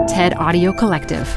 TED Audio Collective.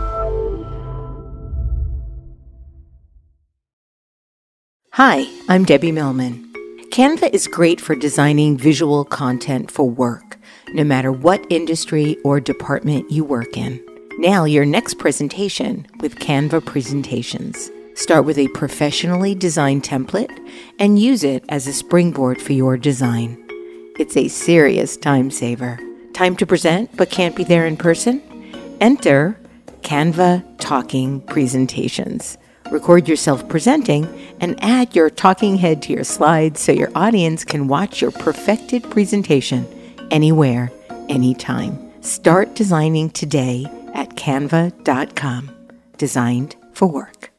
Hi, I'm Debbie Millman. Canva is great for designing visual content for work, no matter what industry or department you work in. Nail your next presentation with Canva Presentations. Start with a professionally designed template and use it as a springboard for your design. It's a serious time saver. Time to present but can't be there in person? Enter Canva Talking Presentations. Record yourself presenting and add your talking head to your slides so your audience can watch your perfected presentation anywhere, anytime. Start designing today at canva.com. Designed for work.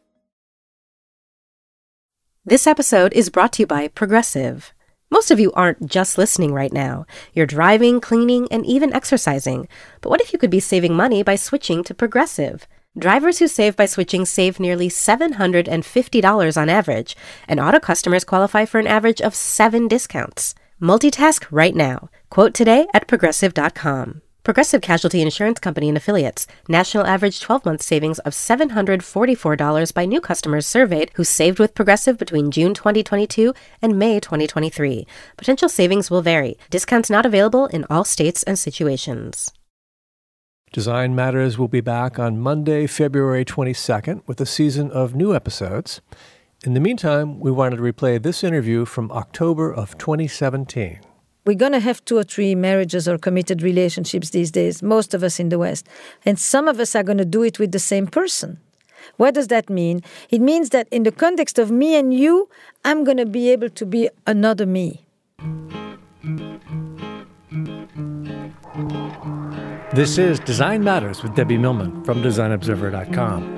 This episode is brought to you by Progressive. Most of you aren't just listening right now. You're driving, cleaning, and even exercising. But what if you could be saving money by switching to Progressive? Drivers who save by switching save nearly $750 on average, and auto customers qualify for an average of 7 discounts. Multitask right now. Quote today at Progressive.com. Progressive Casualty Insurance Company and Affiliates. National average 12-month savings of $744 by new customers surveyed who saved with Progressive between June 2022 and May 2023. Potential savings will vary. Discounts not available in all states and situations. Design Matters will be back on Monday, February 22nd with a season of new episodes. In the meantime, we wanted to replay this interview from October of 2017. We're going to have 2 or 3 marriages or committed relationships these days, most of us in the West. And some of us are going to do it with the same person. What does that mean? It means that in the context of me and you, I'm going to be able to be another me. This is Design Matters with Debbie Millman from DesignObserver.com.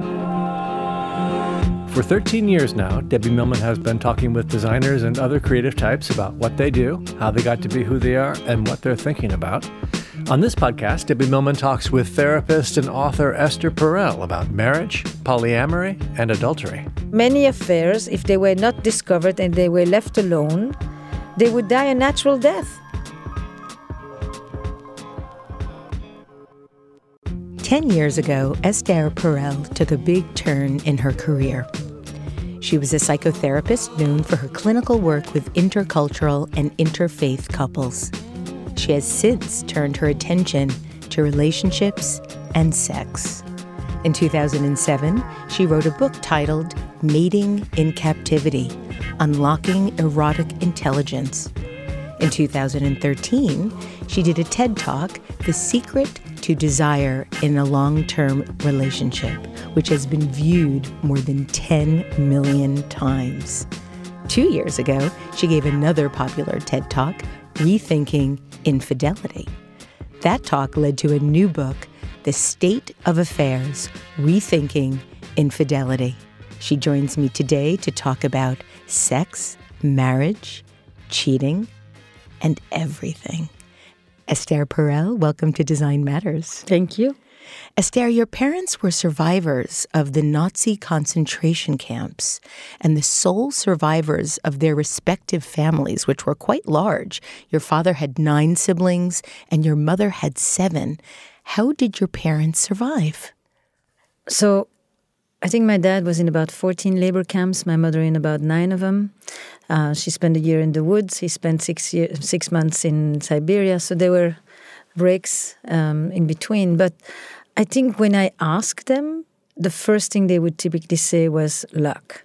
For 13 years now, Debbie Millman has been talking with designers and other creative types about what they do, how they got to be who they are, and what they're thinking about. On this podcast, Debbie Millman talks with therapist and author Esther Perel about marriage, polyamory, and adultery. Many affairs, if they were not discovered and they were left alone, they would die a natural death. 10 years ago, Esther Perel took a big turn in her career. She was a psychotherapist known for her clinical work with intercultural and interfaith couples. She has since turned her attention to relationships and sex. In 2007, she wrote a book titled Mating in Captivity: Unlocking Erotic Intelligence. In 2013, she did a TED Talk, The Secret to Desire in a Long-Term Relationship, which has been viewed more than 10 million times. 2 years ago, she gave another popular TED Talk, Rethinking Infidelity. That talk led to a new book, The State of Affairs, Rethinking Infidelity. She joins me today to talk about sex, marriage, cheating, and everything. Esther Perel, welcome to Design Matters. Thank you. Esther, your parents were survivors of the Nazi concentration camps and the sole survivors of their respective families, which were quite large. Your father had 9 siblings and your mother had 7. How did your parents survive? So I think my dad was in about 14 labor camps, my mother in about 9 of them. She spent a year in the woods. He spent 6 months in Siberia. So there were breaks in between. But I think when I asked them, the first thing they would typically say was luck.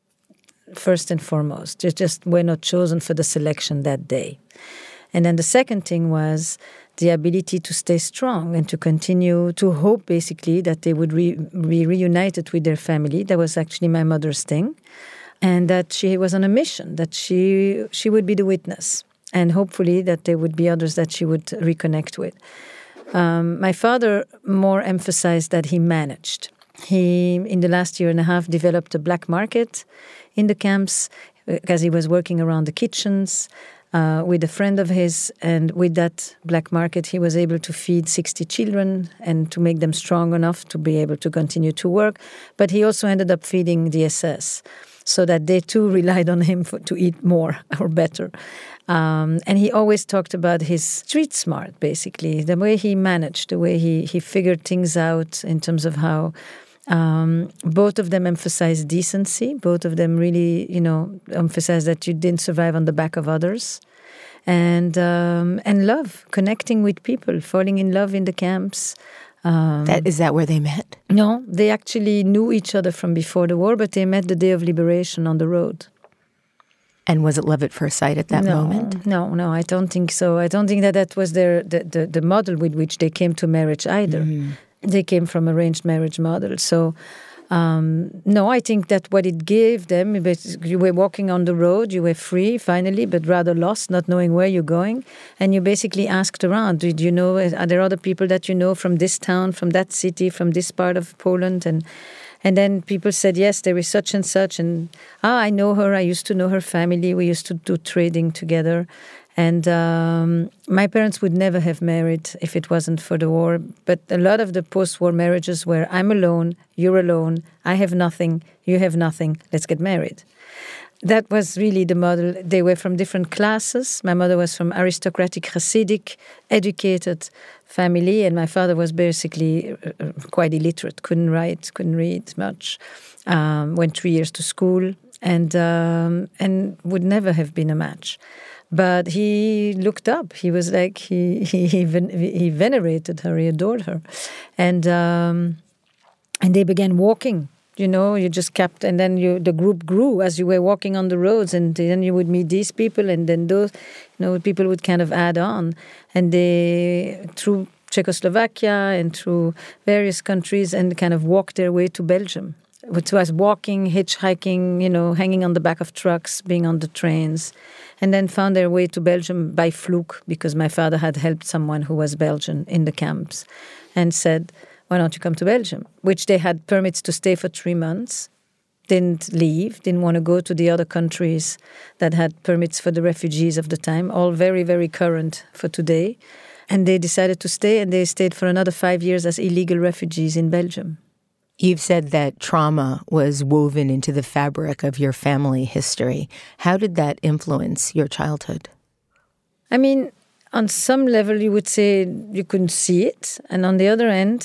First and foremost, they just were not chosen for the selection that day. And then the second thing was the ability to stay strong and to continue to hope, basically, that they would be reunited with their family. That was actually my mother's thing. And that she was on a mission, that she would be the witness. And hopefully that there would be others that she would reconnect with. My father more emphasized that he managed. He, in the last year and a half, developed a black market in the camps because he was working around the kitchens with a friend of his. And with that black market, he was able to feed 60 children and to make them strong enough to be able to continue to work. But he also ended up feeding the SS, so that they too relied on him to eat more or better. And he always talked about his street smart, basically, the way he managed, the way he figured things out in terms of how both of them emphasized decency. Both of them really, emphasized that you didn't survive on the back of others. And love, connecting with people, falling in love in the camps. Is that where they met? No, they actually knew each other from before the war, but they met the day of liberation on the road. And was it love at first sight at that moment? No, I don't think so. I don't think that was the model with which they came to marriage either. Mm-hmm. They came from arranged marriage model. So, no, I think that what it gave them, you were walking on the road, you were free finally, but rather lost, not knowing where you're going. And you basically asked around, did you know, are there other people that you know from this town, from that city, from this part of Poland? And then people said, yes, there is such and such. And, I know her. I used to know her family. We used to do trading together. And my parents would never have married if it wasn't for the war. But a lot of the post-war marriages were, I'm alone, you're alone, I have nothing, you have nothing, let's get married. That was really the model. They were from different classes. My mother was from aristocratic, Hasidic, educated family, and my father was basically quite illiterate, couldn't write, couldn't read much, went 3 years to school, and would never have been a match. But he looked up. He was like, he venerated her, he adored her. And they began walking. You just kept, and then the group grew as you were walking on the roads, and then you would meet these people, and then those, people would kind of add on. And they, through Czechoslovakia and through various countries, and kind of walked their way to Belgium. It was walking, hitchhiking, hanging on the back of trucks, being on the trains, and then found their way to Belgium by fluke, because my father had helped someone who was Belgian in the camps, and said, why don't you come to Belgium? Which they had permits to stay for 3 months, didn't leave, didn't want to go to the other countries that had permits for the refugees of the time, all very, very current for today. And they decided to stay, and they stayed for another 5 years as illegal refugees in Belgium. You've said that trauma was woven into the fabric of your family history. How did that influence your childhood? I mean, on some level, you would say you couldn't see it. And on the other end,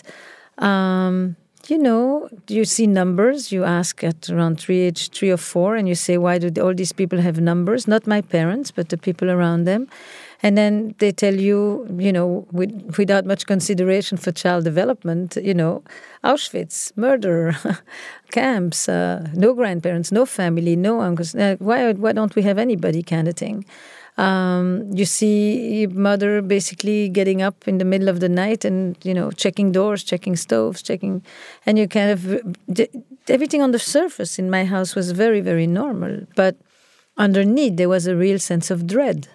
you see numbers. You ask at around age 3 or 4, and you say, why do all these people have numbers? Not my parents, but the people around them. And then they tell you, without much consideration for child development, Auschwitz, murder, camps, no grandparents, no family, no uncles. Why don't we have anybody kind of thing? You see your mother basically getting up in the middle of the night and, checking doors, checking stoves, and you kind of, everything on the surface in my house was very, very normal. But underneath, there was a real sense of dread.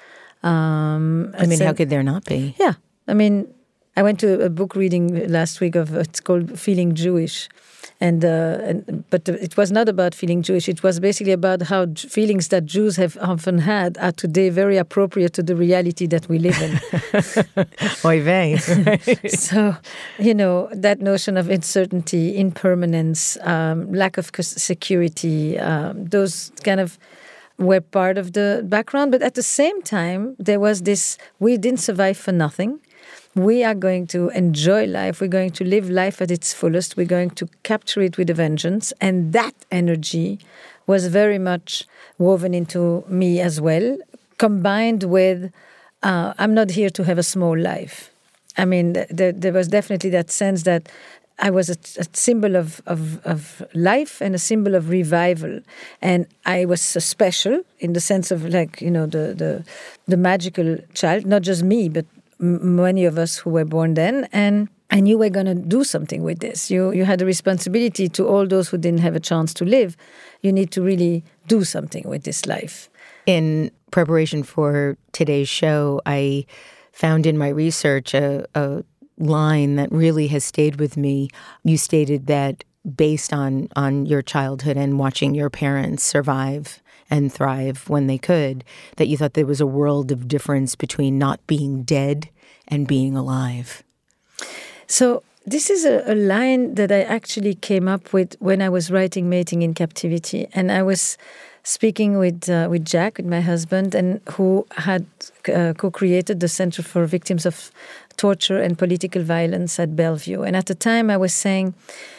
How could there not be? Yeah. I went to a book reading last week it's called Feeling Jewish. But it was not about feeling Jewish. It was basically about how feelings that Jews have often had are today very appropriate to the reality that we live in. Oy vey. So, that notion of uncertainty, impermanence, lack of security, those kind of were part of the background. But at the same time, there was this, we didn't survive for nothing. We are going to enjoy life. We're going to live life at its fullest. We're going to capture it with a vengeance. And that energy was very much woven into me as well, combined with, I'm not here to have a small life. There was definitely that sense that I was a symbol of life and a symbol of revival. And I was so special in the sense of the magical child, not just me, but many of us who were born then, and I knew we were going to do something with this. You had a responsibility to all those who didn't have a chance to live. You need to really do something with this life. In preparation for today's show, I found in my research a line that really has stayed with me. You stated that based on your childhood and watching your parents survive and thrive when they could, that you thought there was a world of difference between not being dead and being alive. So this is a line that I actually came up with when I was writing Mating in Captivity. And I was speaking with Jack, with my husband, and who had co-created the Center for Victims of Torture and Political Violence at Bellevue. And at the time I was saying,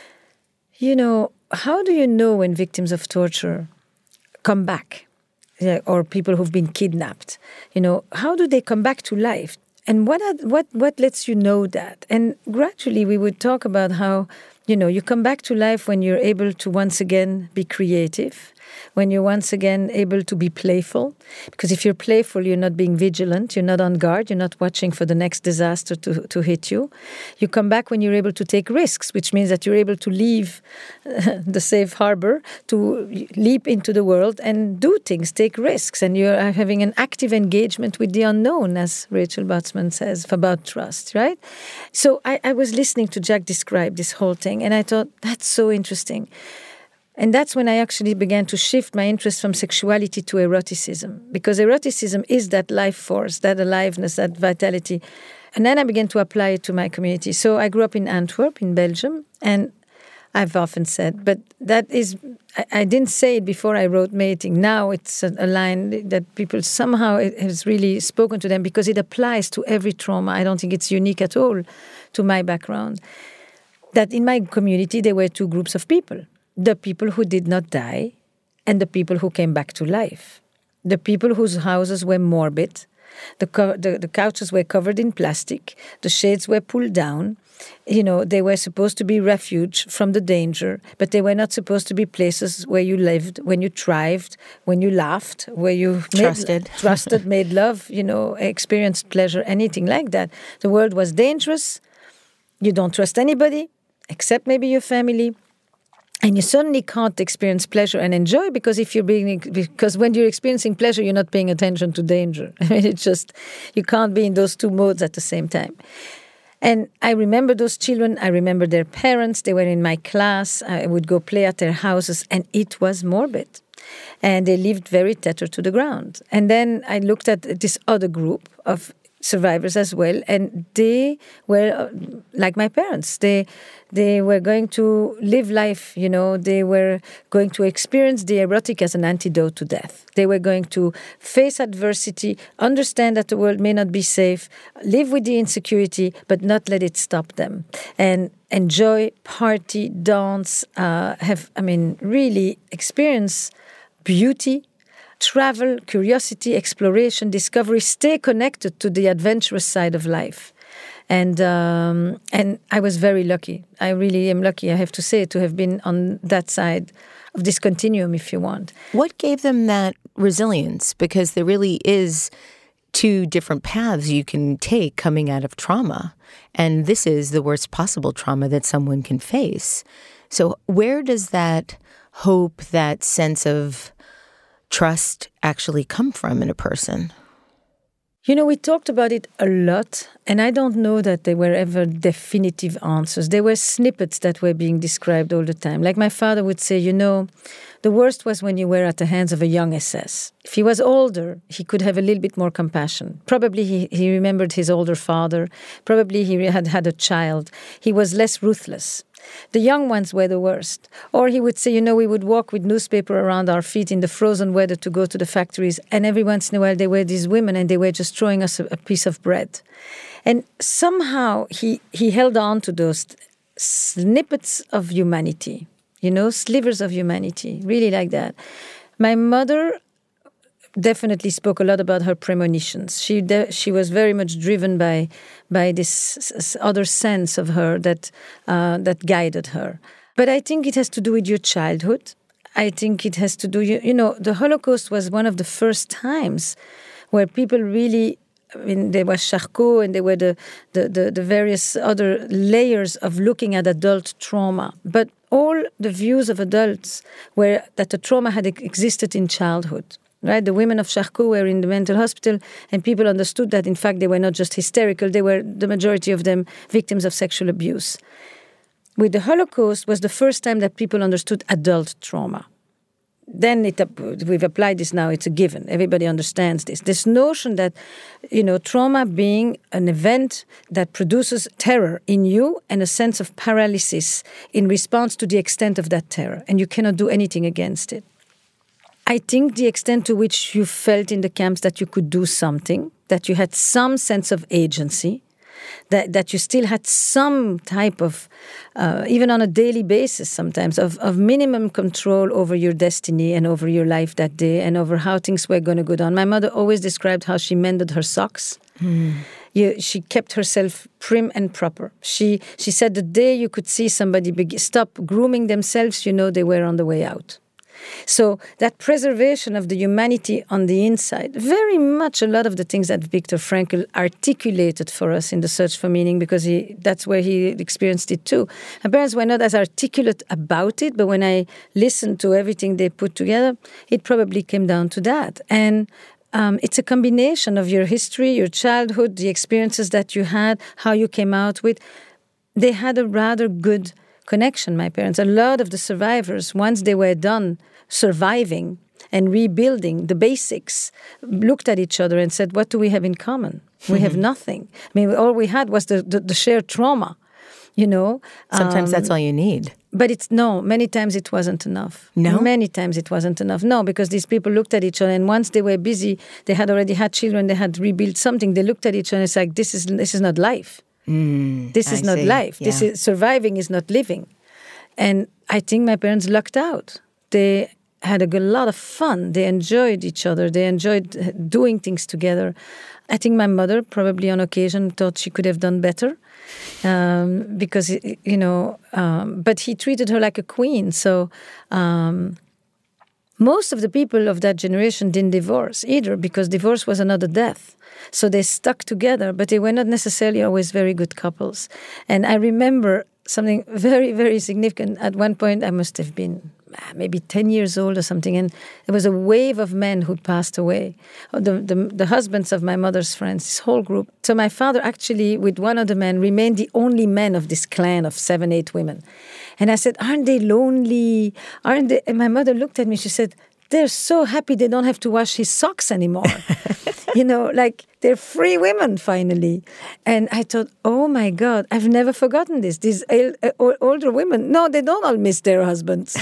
how do you know when victims of torture come back? Or people who've been kidnapped? How do they come back to life? And what lets you know that? And gradually we would talk about how, you come back to life when you're able to once again be creative, when you're once again able to be playful. Because if you're playful, you're not being vigilant, you're not on guard, you're not watching for the next disaster to hit you. You come back when you're able to take risks, which means that you're able to leave the safe harbor, to leap into the world and do things, take risks. And you're having an active engagement with the unknown, as Rachel Botsman says, about trust, right? So I was listening to Jack describe this whole thing, and I thought, that's so interesting. And that's when I actually began to shift my interest from sexuality to eroticism, because eroticism is that life force, that aliveness, that vitality. And then I began to apply it to my community. So I grew up in Antwerp, in Belgium, and I've often said, but that is, I didn't say it before I wrote Mating. Now it's a line that people somehow, it has really spoken to them because it applies to every trauma. I don't think it's unique at all to my background. That in my community, there were two groups of people. The people who did not die and the people who came back to life. The people whose houses were morbid, the couches were covered in plastic, the shades were pulled down. They were supposed to be refuge from the danger, but they were not supposed to be places where you lived, when you thrived, when you laughed, where you trusted, made love, experienced pleasure, anything like that. The world was dangerous. You don't trust anybody, except maybe your family. And you certainly can't experience pleasure and enjoy because when you're experiencing pleasure, you're not paying attention to danger. I mean, it's just, you can't be in those two modes at the same time. And I remember those children. I remember their parents. They were in my class. I would go play at their houses, and it was morbid. And they lived very tethered to the ground. And then I looked at this other group of survivors as well, and they were like my parents. They were going to live life, they were going to experience the erotic as an antidote to death. They were going to face adversity, understand that the world may not be safe, live with the insecurity, but not let it stop them. And enjoy, party, dance, really experience beauty, travel, curiosity, exploration, discovery, stay connected to the adventurous side of life. And I was very lucky. I really am lucky, I have to say, to have been on that side of this continuum, if you want. What gave them that resilience? Because there really is two different paths you can take coming out of trauma. And this is the worst possible trauma that someone can face. So where does that hope, that sense of trust actually come from in a person? We talked about it a lot, and I don't know that there were ever definitive answers. There were snippets that were being described all the time. Like my father would say, the worst was when you were at the hands of a young SS. If he was older, he could have a little bit more compassion. Probably he remembered his older father. Probably he had a child. He was less ruthless. The young ones were the worst. Or he would say, we would walk with newspaper around our feet in the frozen weather to go to the factories, and every once in a while there were these women and they were just throwing us a piece of bread. And somehow he held on to those snippets of humanity, slivers of humanity, really like that. My mother definitely spoke a lot about her premonitions. She was very much driven by this other sense of her that guided her. But I think it has to do with your childhood. I think it has to do, the Holocaust was one of the first times where people really, there was Charcot and there were the various other layers of looking at adult trauma. But all the views of adults were that the trauma had existed in childhood. Right? The women of Charcot were in the mental hospital, and people understood that, in fact, they were not just hysterical, they were, the majority of them, victims of sexual abuse. With the Holocaust was the first time that people understood adult trauma. Then we've applied this now, it's a given. Everybody understands this. This notion that, trauma being an event that produces terror in you and a sense of paralysis in response to the extent of that terror, and you cannot do anything against it. I think the extent to which you felt in the camps that you could do something, that you had some sense of agency, that you still had some type of, even on a daily basis sometimes, of minimum control over your destiny and over your life that day and over how things were going to go down. My mother always described how she mended her socks. She kept herself prim and proper. She said the day you could see somebody stop grooming themselves, they were on the way out. So that preservation of the humanity on the inside, very much a lot of the things that Viktor Frankl articulated for us in The Search for Meaning, because that's where he experienced it too. My parents were not as articulate about it, but when I listened to everything they put together, it probably came down to that. And it's a combination of your history, your childhood, the experiences that you had, how you came out with. They had a rather good connection, my parents. A lot of the survivors, once they were done surviving and rebuilding the basics, looked at each other and said, what do we have in common? We have nothing. I mean, all we had was the shared trauma, Sometimes that's all you need. But many times it wasn't enough. No? Many times it wasn't enough. No, because these people looked at each other, and once they were busy, they had already had children, they had rebuilt something, they looked at each other and it's like, this is not life. This is not life. Yeah. This is surviving is not living. And I think my parents lucked out. They had a lot of fun. They enjoyed each other. They enjoyed doing things together. I think my mother probably on occasion thought she could have done better because, but he treated her like a queen. So most of the people of that generation didn't divorce either, because divorce was another death. So they stuck together, but they were not necessarily always very good couples. And I remember something very, very significant. At one point, I must have been maybe 10 years old or something, and there was a wave of men who passed away. The husbands of my mother's friends, this whole group. So my father actually, with one of the men, remained the only man of this clan of 7, 8 women. And I said, aren't they lonely? Aren't they? And my mother looked at me, she said, they're so happy they don't have to wash his socks anymore. Like they're free women finally. And I thought, oh my God, I've never forgotten this. These older women, no, they don't all miss their husbands.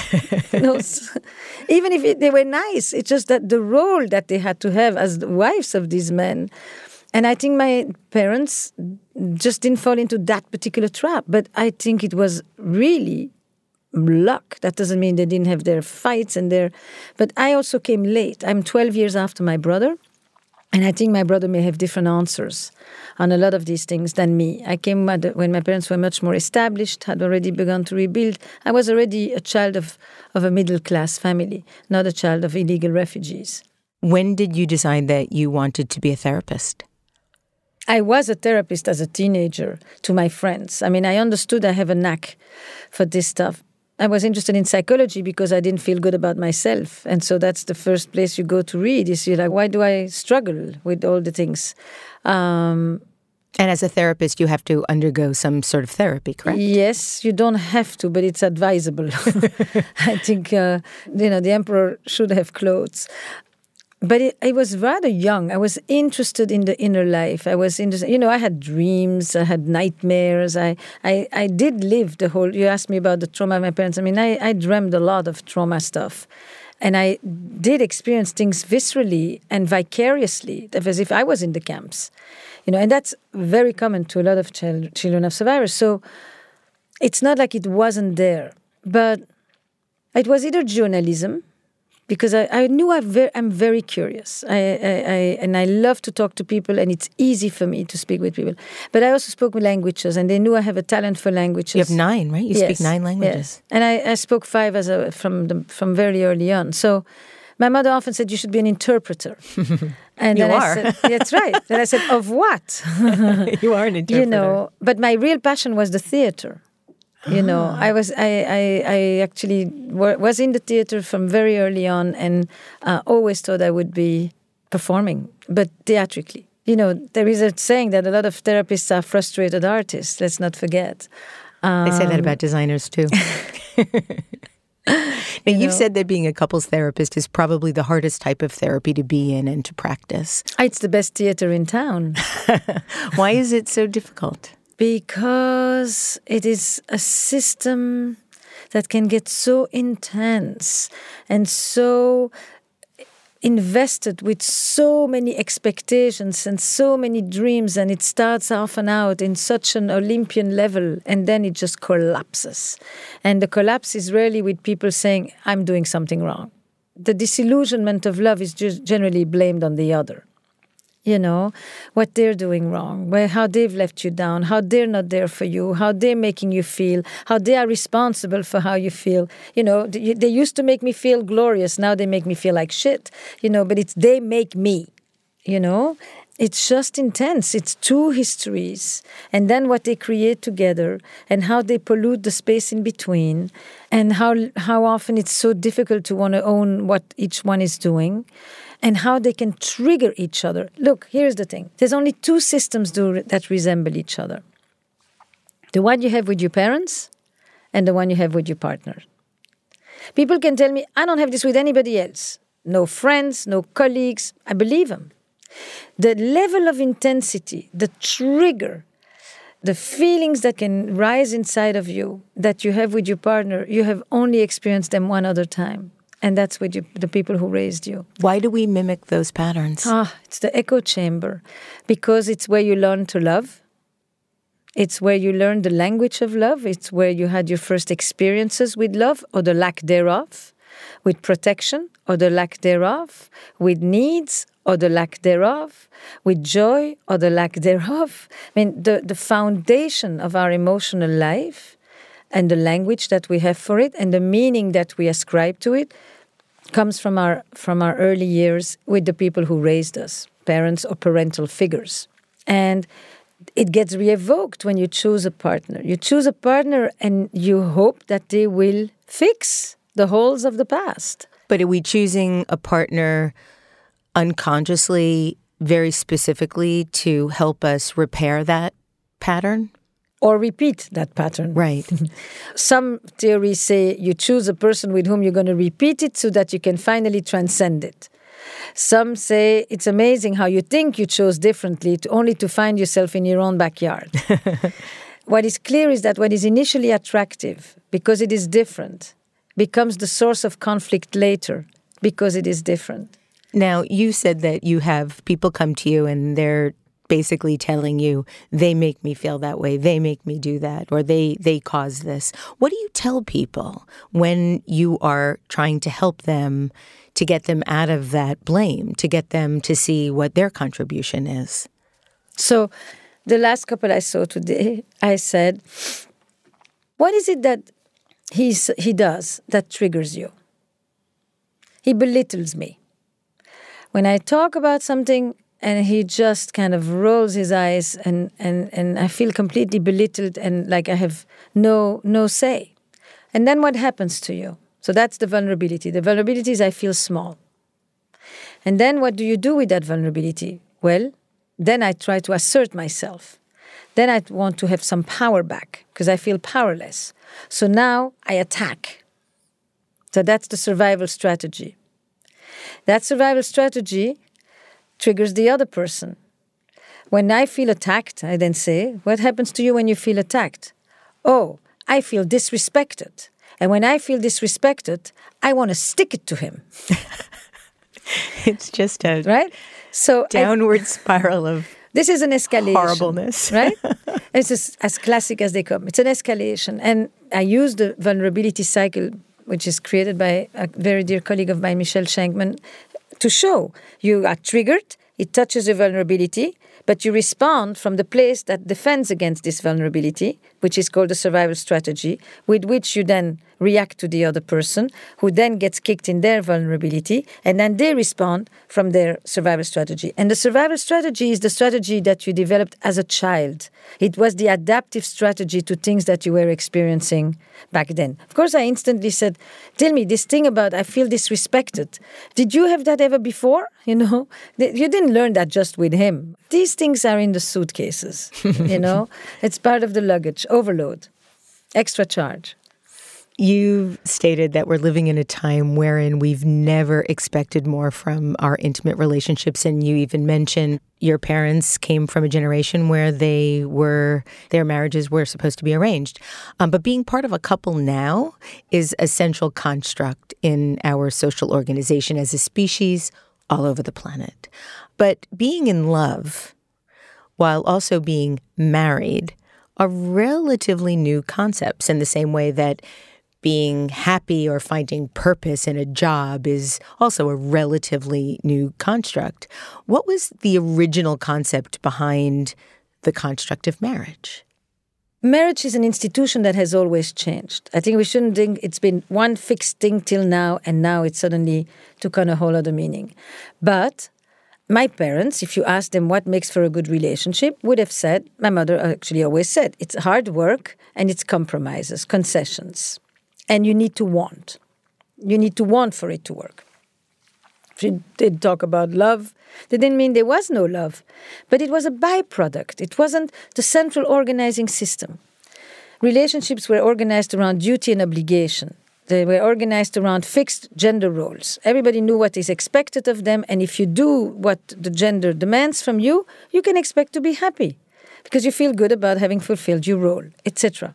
Even if they were nice, it's just that the role that they had to have as the wives of these men. And I think my parents just didn't fall into that particular trap. But I think it was really luck. That doesn't mean they didn't have their fights but I also came late. I'm 12 years after my brother, and I think my brother may have different answers on a lot of these things than me. I came when my parents were much more established, had already begun to rebuild. I was already a child of a middle-class family, not a child of illegal refugees. When did you decide that you wanted to be a therapist? I was a therapist as a teenager to my friends. I mean, I understood I have a knack for this stuff. I was interested in psychology because I didn't feel good about myself. And so that's the first place you go to read, is you're like, why do I struggle with all the things? And as a therapist, you have to undergo some sort of therapy, correct? Yes, you don't have to, but it's advisable. I think, the emperor should have clothes. But I was rather young. I was interested in the inner life. I was interested, I had dreams, I had nightmares. I did live you asked me about the trauma of my parents. I mean, I dreamed a lot of trauma stuff. And I did experience things viscerally and vicariously, as if I was in the camps. And that's very common to a lot of children of survivors. So it's not like it wasn't there. But it was either journalism, because I knew I'm very curious. And I love to talk to people, and it's easy for me to speak with people. But I also spoke with languages, and they knew I have a talent for languages. You have 9, right? You speak 9 languages. Yes. And I spoke 5 from very early on. So my mother often said, you should be an interpreter. And you then are. I said, that's right. Then I said, of what? You are an interpreter. But my real passion was the theater. I actually was in the theater from very early on, and always thought I would be performing, but theatrically. There is a saying that a lot of therapists are frustrated artists. Let's not forget. They say that about designers too. Now, you've said that being a couples therapist is probably the hardest type of therapy to be in and to practice. It's the best theater in town. Why is it so difficult? Because it is a system that can get so intense and so invested with so many expectations and so many dreams, and it starts off and out in such an Olympian level, and then it just collapses. And the collapse is rarely with people saying, I'm doing something wrong. The disillusionment of love is just generally blamed on the other. You know, what they're doing wrong, how they've let you down, how they're not there for you, how they're making you feel, how they are responsible for how you feel. You know, they used to make me feel glorious. Now they make me feel like shit, you know, but it's they make me, you know. It's just intense. It's two histories. And then what they create together and how they pollute the space in between and how often it's so difficult to want to own what each one is doing. And how they can trigger each other. Look, here's the thing. There's only two systems that resemble each other. The one you have with your parents and the one you have with your partner. People can tell me, I don't have this with anybody else. No friends, no colleagues. I believe them. The level of intensity, the trigger, the feelings that can rise inside of you that you have with your partner, you have only experienced them one other time. And that's with the people who raised you. Why do we mimic those patterns? It's the echo chamber. Because it's where you learn to love. It's where you learn the language of love. It's where you had your first experiences with love or the lack thereof, with protection or the lack thereof, with needs or the lack thereof, with joy or the lack thereof. I mean, the foundation of our emotional life and the language that we have for it and the meaning that we ascribe to it comes from our early years with the people who raised us, parents or parental figures. And it gets re-evoked when you choose a partner. You choose a partner and you hope that they will fix the holes of the past. But are we choosing a partner unconsciously, very specifically, to help us repair that pattern? Or repeat that pattern. Right. Some theories say you choose a person with whom you're going to repeat it so that you can finally transcend it. Some say it's amazing how you think you chose differently only to find yourself in your own backyard. What is clear is that what is initially attractive, because it is different, becomes the source of conflict later, because it is different. Now, you said that you have people come to you and they're basically telling you, they make me feel that way, they make me do that, or they cause this. What do you tell people when you are trying to help them to get them out of that blame, to get them to see what their contribution is? So the last couple I saw today, I said, what is it that he does that triggers you? He belittles me. When I talk about something, and he just kind of rolls his eyes and I feel completely belittled and like I have no say. And then what happens to you? So that's the vulnerability. The vulnerability is I feel small. And then what do you do with that vulnerability? Well, then I try to assert myself. Then I want to have some power back because I feel powerless. So now I attack. So that's the survival strategy. That survival strategy triggers the other person. When I feel attacked, I then say, what happens to you when you feel attacked? Oh, I feel disrespected. And when I feel disrespected, I want to stick it to him. It's just a right? So downward spiral of this is an escalation. Horribleness. Right? It's as classic as they come. It's an escalation. And I use the vulnerability cycle, which is created by a very dear colleague of mine, Michelle Shankman, to show you are triggered, it touches your vulnerability, but you respond from the place that defends against this vulnerability, which is called the survival strategy, with which you then react to the other person, who then gets kicked in their vulnerability, and then they respond from their survival strategy. And the survival strategy is the strategy that you developed as a child. It was the adaptive strategy to things that you were experiencing back then. Of course, I instantly said, tell me, this thing about I feel disrespected. Did you have that ever before? You know, you didn't learn that just with him. These things are in the suitcases, you know. It's part of the luggage, overload, extra charge. You've stated that we're living in a time wherein we've never expected more from our intimate relationships. And you even mentioned your parents came from a generation where their marriages were supposed to be arranged. But being part of a couple now is a central construct in our social organization as a species all over the planet. But being in love, while also being married, are relatively new concepts in the same way that being happy or finding purpose in a job is also a relatively new construct. What was the original concept behind the construct of marriage? Marriage is an institution that has always changed. I think we shouldn't think it's been one fixed thing till now, and now it suddenly took on a whole other meaning. But my parents, if you ask them what makes for a good relationship, would have said, my mother actually always said, it's hard work and it's compromises, concessions. And you need to want. You need to want for it to work. She did talk about love. That didn't mean there was no love, but it was a byproduct. It wasn't the central organizing system. Relationships were organized around duty and obligation. They were organized around fixed gender roles. Everybody knew what is expected of them, and if you do what the gender demands from you, you can expect to be happy because you feel good about having fulfilled your role, etc.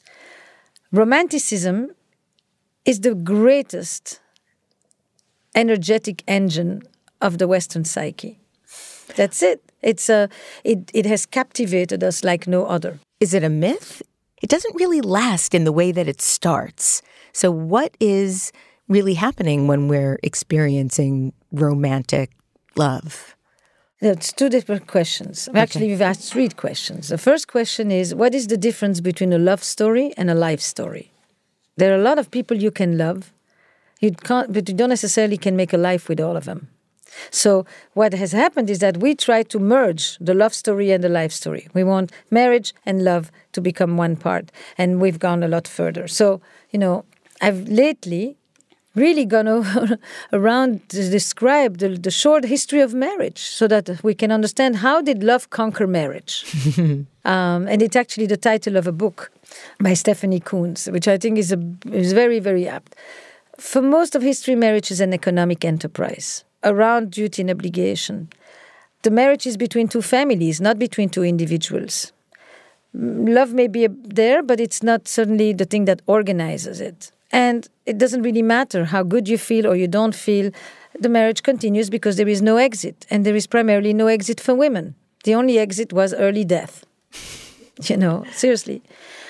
Romanticism is the greatest energetic engine of the Western psyche. That's it. It has captivated us like no other. Is it a myth? It doesn't really last in the way that it starts. So what is really happening when we're experiencing romantic love? It's two different questions. Actually, we've asked 3 questions. The first question is, what is the difference between a love story and a life story? There are a lot of people you can love, but you don't necessarily can make a life with all of them. So what has happened is that we try to merge the love story and the life story. We want marriage and love to become one part, and we've gone a lot further. So, I've lately really gone around to describe the short history of marriage so that we can understand how did love conquer marriage. And it's actually the title of a book by Stephanie Coontz, which I think is very, very apt. For most of history, marriage is an economic enterprise around duty and obligation. The marriage is between 2 families, not between 2 individuals. Love may be there, but it's not certainly the thing that organizes it. And it doesn't really matter how good you feel or you don't feel. The marriage continues because there is no exit. And there is primarily no exit for women. The only exit was early death. Seriously.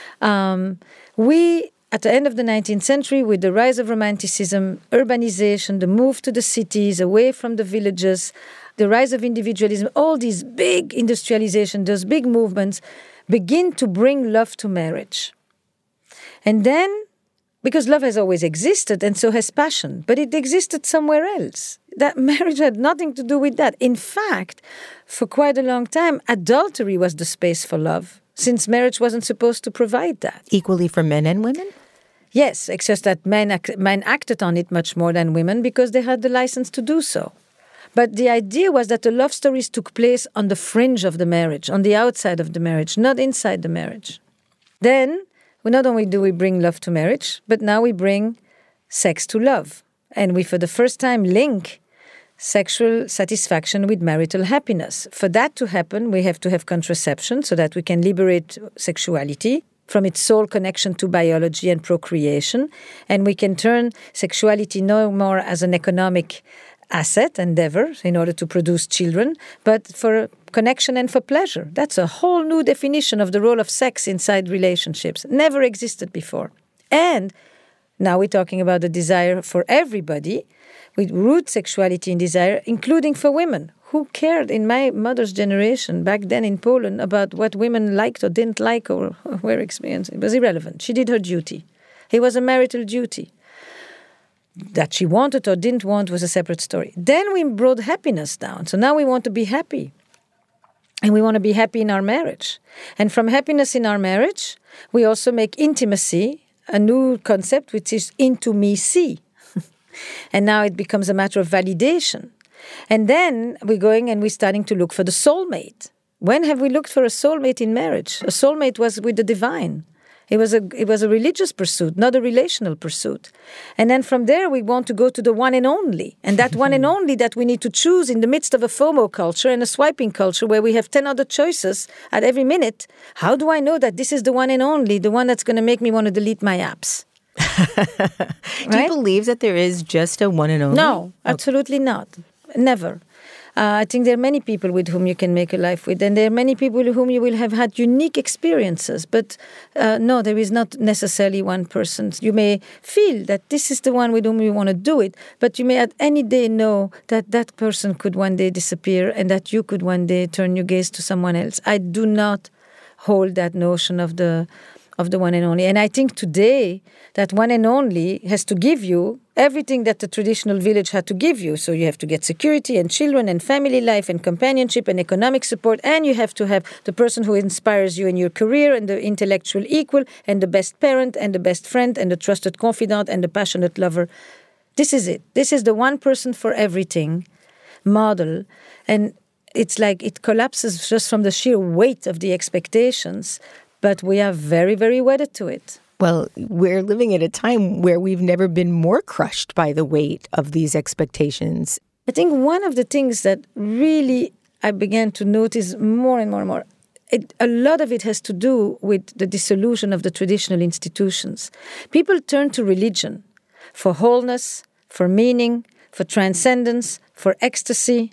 We, at the end of the 19th century, with the rise of Romanticism, urbanization, the move to the cities, away from the villages, the rise of individualism, all these big industrialization, those big movements, begin to bring love to marriage. And then, because love has always existed, and so has passion, but it existed somewhere else. That marriage had nothing to do with that. In fact, for quite a long time, adultery was the space for love, since marriage wasn't supposed to provide that. Equally for men and women? Yes, except that men acted on it much more than women because they had the license to do so. But the idea was that the love stories took place on the fringe of the marriage, on the outside of the marriage, not inside the marriage. Then, not only do we bring love to marriage, but now we bring sex to love. And we, for the first time, link sexual satisfaction with marital happiness. For that to happen, we have to have contraception so that we can liberate sexuality from its sole connection to biology and procreation. And we can turn sexuality no more as an economic asset, endeavor, in order to produce children, but for connection and for pleasure. That's a whole new definition of the role of sex inside relationships. Never existed before. And now we're talking about the desire for everybody, with root sexuality and desire, including for women. Who cared in my mother's generation back then in Poland about what women liked or didn't like or were experiencing? It was irrelevant. She did her duty. It was a marital duty. That she wanted or didn't want was a separate story. Then we brought happiness down. So now we want to be happy. And we want to be happy in our marriage. And from happiness in our marriage, we also make intimacy a new concept, which is intimacy. And now it becomes a matter of validation. And then we're going and we're starting to look for the soulmate. When have we looked for a soulmate in marriage? A soulmate was with the divine. It was a religious pursuit, not a relational pursuit. And then from there, we want to go to the one and only. And that one and only that we need to choose in the midst of a FOMO culture and a swiping culture where we have 10 other choices at every minute. How do I know that this is the one and only, the one that's going to make me want to delete my apps? Do you believe that there is just a one and only? No, absolutely not. Never. I think there are many people with whom you can make a life with, and there are many people with whom you will have had unique experiences. But no, there is not necessarily one person. You may feel that this is the one with whom you want to do it, but you may at any day know that that person could one day disappear and that you could one day turn your gaze to someone else. I do not hold that notion of the one and only. And I think today that one and only has to give you everything that the traditional village had to give you. So you have to get security and children and family life and companionship and economic support, and you have to have the person who inspires you in your career and the intellectual equal and the best parent and the best friend and the trusted confidant and the passionate lover. This is it. This is the one person for everything model. And it's like it collapses just from the sheer weight of the expectations. But we are very, very wedded to it. Well, we're living at a time where we've never been more crushed by the weight of these expectations. I think one of the things that really I began to notice more and more and more, a lot of it has to do with the dissolution of the traditional institutions. People turn to religion for wholeness, for meaning, for transcendence, for ecstasy.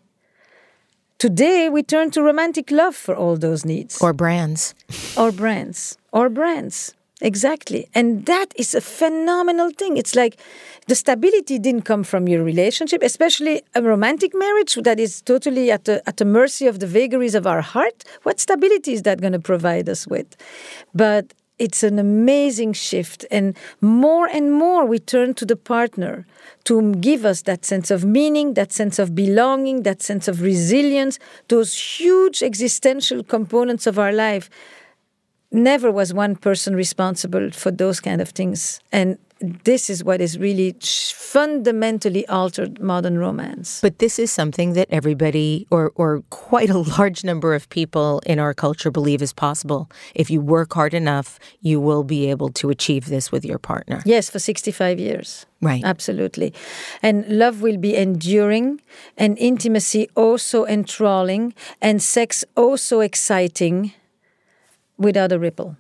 Today, we turn to romantic love for all those needs. Or brands. Or brands. Or brands. Exactly. And that is a phenomenal thing. It's like the stability didn't come from your relationship, especially a romantic marriage that is totally at the mercy of the vagaries of our heart. What stability is that going to provide us with? But it's an amazing shift. And more we turn to the partner to give us that sense of meaning, that sense of belonging, that sense of resilience, those huge existential components of our life. Never was one person responsible for those kind of things. And this is what is really fundamentally altered modern romance. But this is something that everybody, or quite a large number of people in our culture believe is possible. If you work hard enough, you will be able to achieve this with your partner. Yes, for 65 years. Right. Absolutely. And love will be enduring, and intimacy also enthralling, and sex also exciting without a ripple.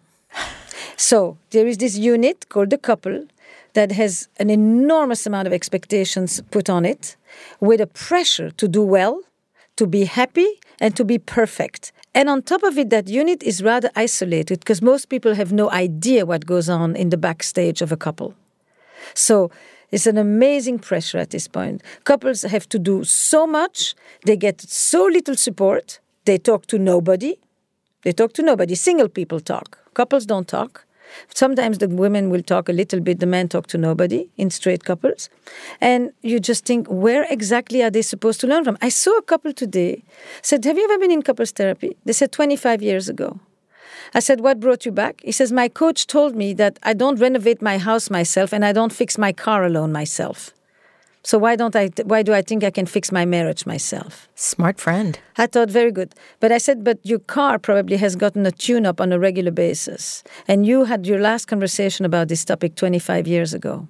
So there is this unit called the couple that has an enormous amount of expectations put on it, with a pressure to do well, to be happy, and to be perfect. And on top of it, that unit is rather isolated because most people have no idea what goes on in the backstage of a couple. So it's an amazing pressure at this point. Couples have to do so much. They get so little support. They talk to nobody. Single people talk. Couples don't talk. Sometimes the women will talk a little bit, the men talk to nobody in straight couples. And you just think, where exactly are they supposed to learn from? I saw a couple today, said, have you ever been in couples therapy? They said 25 years ago. I said, what brought you back? He says, my coach told me that I don't renovate my house myself and I don't fix my car alone myself. So why do I think I can fix my marriage myself? Smart friend. I thought, very good. But I said, but your car probably has gotten a tune-up on a regular basis. And you had your last conversation about this topic 25 years ago.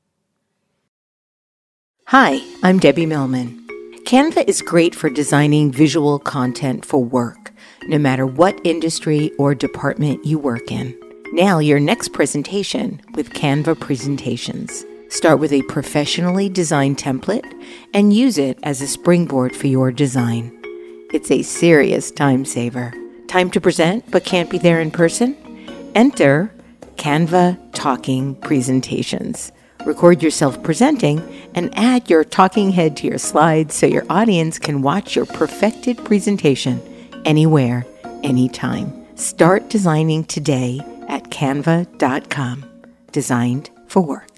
Hi, I'm Debbie Millman. Canva is great for designing visual content for work, no matter what industry or department you work in. Nail your next presentation with Canva Presentations. Start with a professionally designed template and use it as a springboard for your design. It's a serious time saver. Time to present but can't be there in person? Enter Canva Talking Presentations. Record yourself presenting and add your talking head to your slides so your audience can watch your perfected presentation anywhere, anytime. Start designing today at canva.com. Designed for work.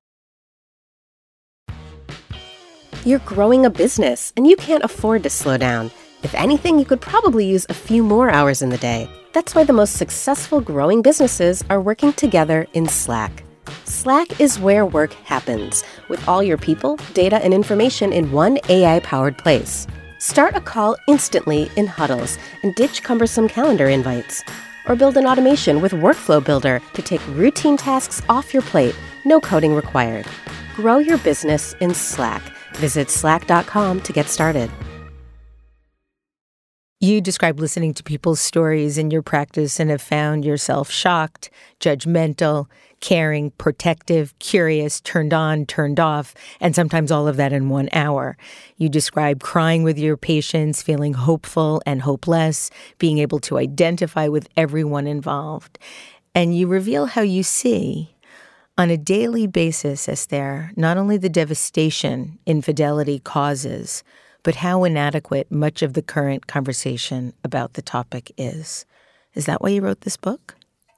You're growing a business, and you can't afford to slow down. If anything, you could probably use a few more hours in the day. That's why the most successful growing businesses are working together in Slack. Slack is where work happens, with all your people, data, and information in one AI-powered place. Start a call instantly in huddles and ditch cumbersome calendar invites. Or build an automation with Workflow Builder to take routine tasks off your plate, no coding required. Grow your business in Slack. Visit slack.com to get started. You describe listening to people's stories in your practice and have found yourself shocked, judgmental, caring, protective, curious, turned on, turned off, and sometimes all of that in 1 hour. You describe crying with your patients, feeling hopeful and hopeless, being able to identify with everyone involved. And you reveal how you see, on a daily basis, Esther, not only the devastation infidelity causes, but how inadequate much of the current conversation about the topic is. Is that why you wrote this book?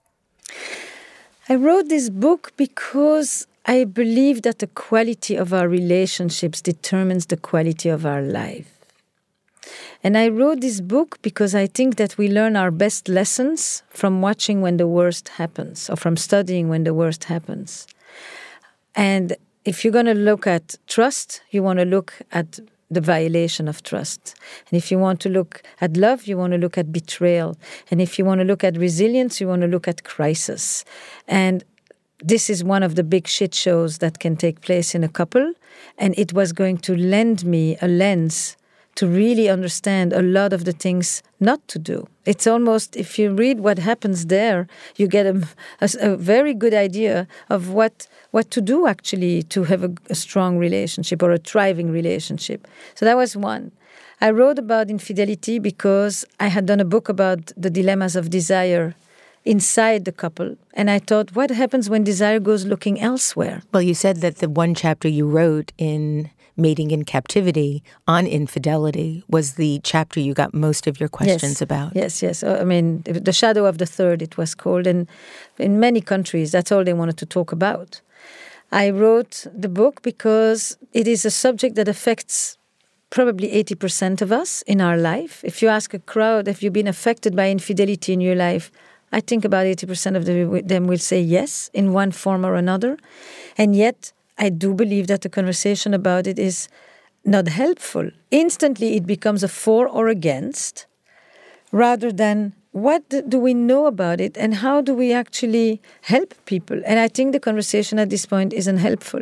I wrote this book because I believe that the quality of our relationships determines the quality of our life. And I wrote this book because I think that we learn our best lessons from watching when the worst happens, or from studying when the worst happens. And if you're going to look at trust, you want to look at the violation of trust. And if you want to look at love, you want to look at betrayal. And if you want to look at resilience, you want to look at crisis. And this is one of the big shit shows that can take place in a couple. And it was going to lend me a lens to really understand a lot of the things not to do. It's almost, if you read what happens there, you get a very good idea of what to do actually to have a strong relationship or a thriving relationship. So that was one. I wrote about infidelity because I had done a book about the dilemmas of desire inside the couple. And I thought, what happens when desire goes looking elsewhere? Well, you said that the one chapter you wrote in Mating in Captivity on infidelity was the chapter you got most of your questions about. Yes. I mean, The Shadow of the Third, it was called. And in many countries, that's all they wanted to talk about. I wrote the book because it is a subject that affects probably 80% of us in our life. If you ask a crowd, have you been affected by infidelity in your life? I think about 80% of them will say yes, in one form or another. And yet, I do believe that the conversation about it is not helpful. Instantly, it becomes a for or against, rather than what do we know about it and how do we actually help people. And I think the conversation at this point isn't helpful.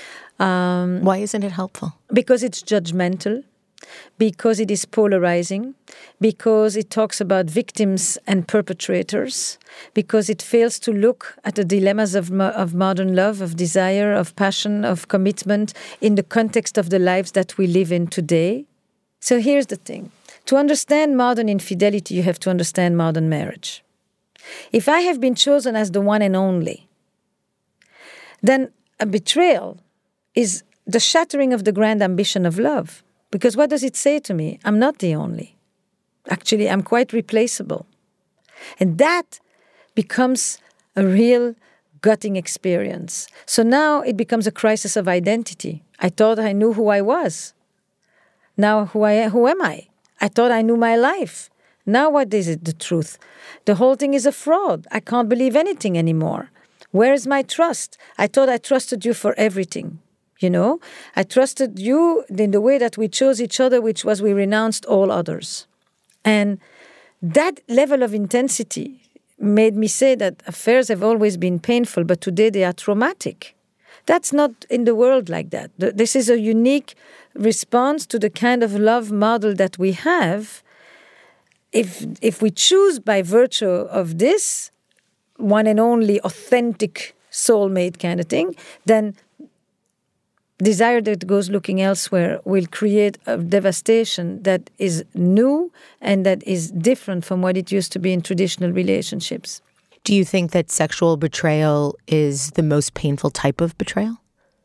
Why isn't it helpful? Because it's judgmental, because it is polarizing, because it talks about victims and perpetrators, because it fails to look at the dilemmas of modern love, of desire, of passion, of commitment in the context of the lives that we live in today. So here's the thing. To understand modern infidelity, you have to understand modern marriage. If I have been chosen as the one and only, then a betrayal is the shattering of the grand ambition of love. Because what does it say to me? I'm not the only. Actually, I'm quite replaceable. And that becomes a real gutting experience. So now it becomes a crisis of identity. I thought I knew who I was. Now who am I? I thought I knew my life. Now what is it, the truth? The whole thing is a fraud. I can't believe anything anymore. Where is my trust? I thought I trusted you for everything. You know, I trusted you in the way that we chose each other, which was we renounced all others. And that level of intensity made me say that affairs have always been painful, but today they are traumatic. That's not in the world like that. This is a unique response to the kind of love model that we have. If we choose by virtue of this one and only authentic soulmate kind of thing, then desire that goes looking elsewhere will create a devastation that is new and that is different from what it used to be in traditional relationships. Do you think that sexual betrayal is the most painful type of betrayal?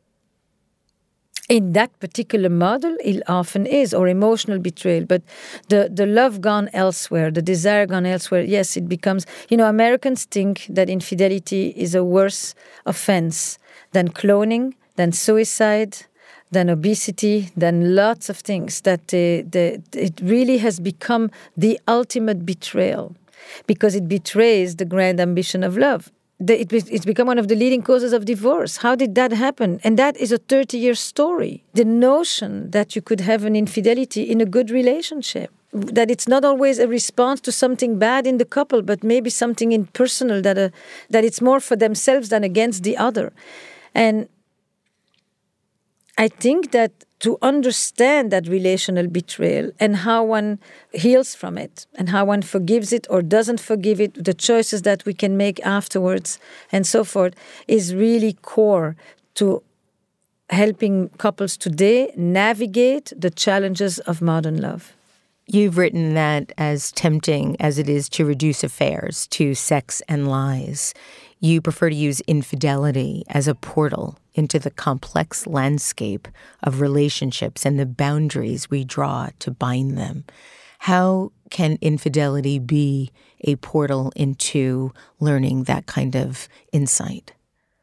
In that particular model, it often is, or emotional betrayal. But the love gone elsewhere, the desire gone elsewhere, yes, it becomes... Americans think that infidelity is a worse offense than cloning, than suicide, than obesity, than lots of things, that it really has become the ultimate betrayal because it betrays the grand ambition of love. It's become one of the leading causes of divorce. How did that happen? And that is a 30-year story. The notion that you could have an infidelity in a good relationship, that it's not always a response to something bad in the couple, but maybe something impersonal, that it's more for themselves than against the other. And I think that to understand that relational betrayal and how one heals from it and how one forgives it or doesn't forgive it, the choices that we can make afterwards and so forth, is really core to helping couples today navigate the challenges of modern love. You've written that as tempting as it is to reduce affairs to sex and lies, you prefer to use infidelity as a portal into the complex landscape of relationships and the boundaries we draw to bind them. How can infidelity be a portal into learning that kind of insight?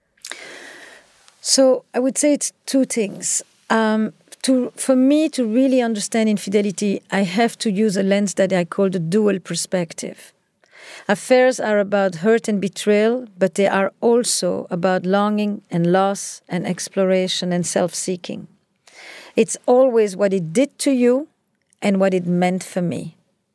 So I would say it's two things. For me to really understand infidelity, I have to use a lens that I call the dual perspective. Affairs are about hurt and betrayal, but they are also about longing and loss and exploration and self-seeking. It's always what it did to you and what it meant for me.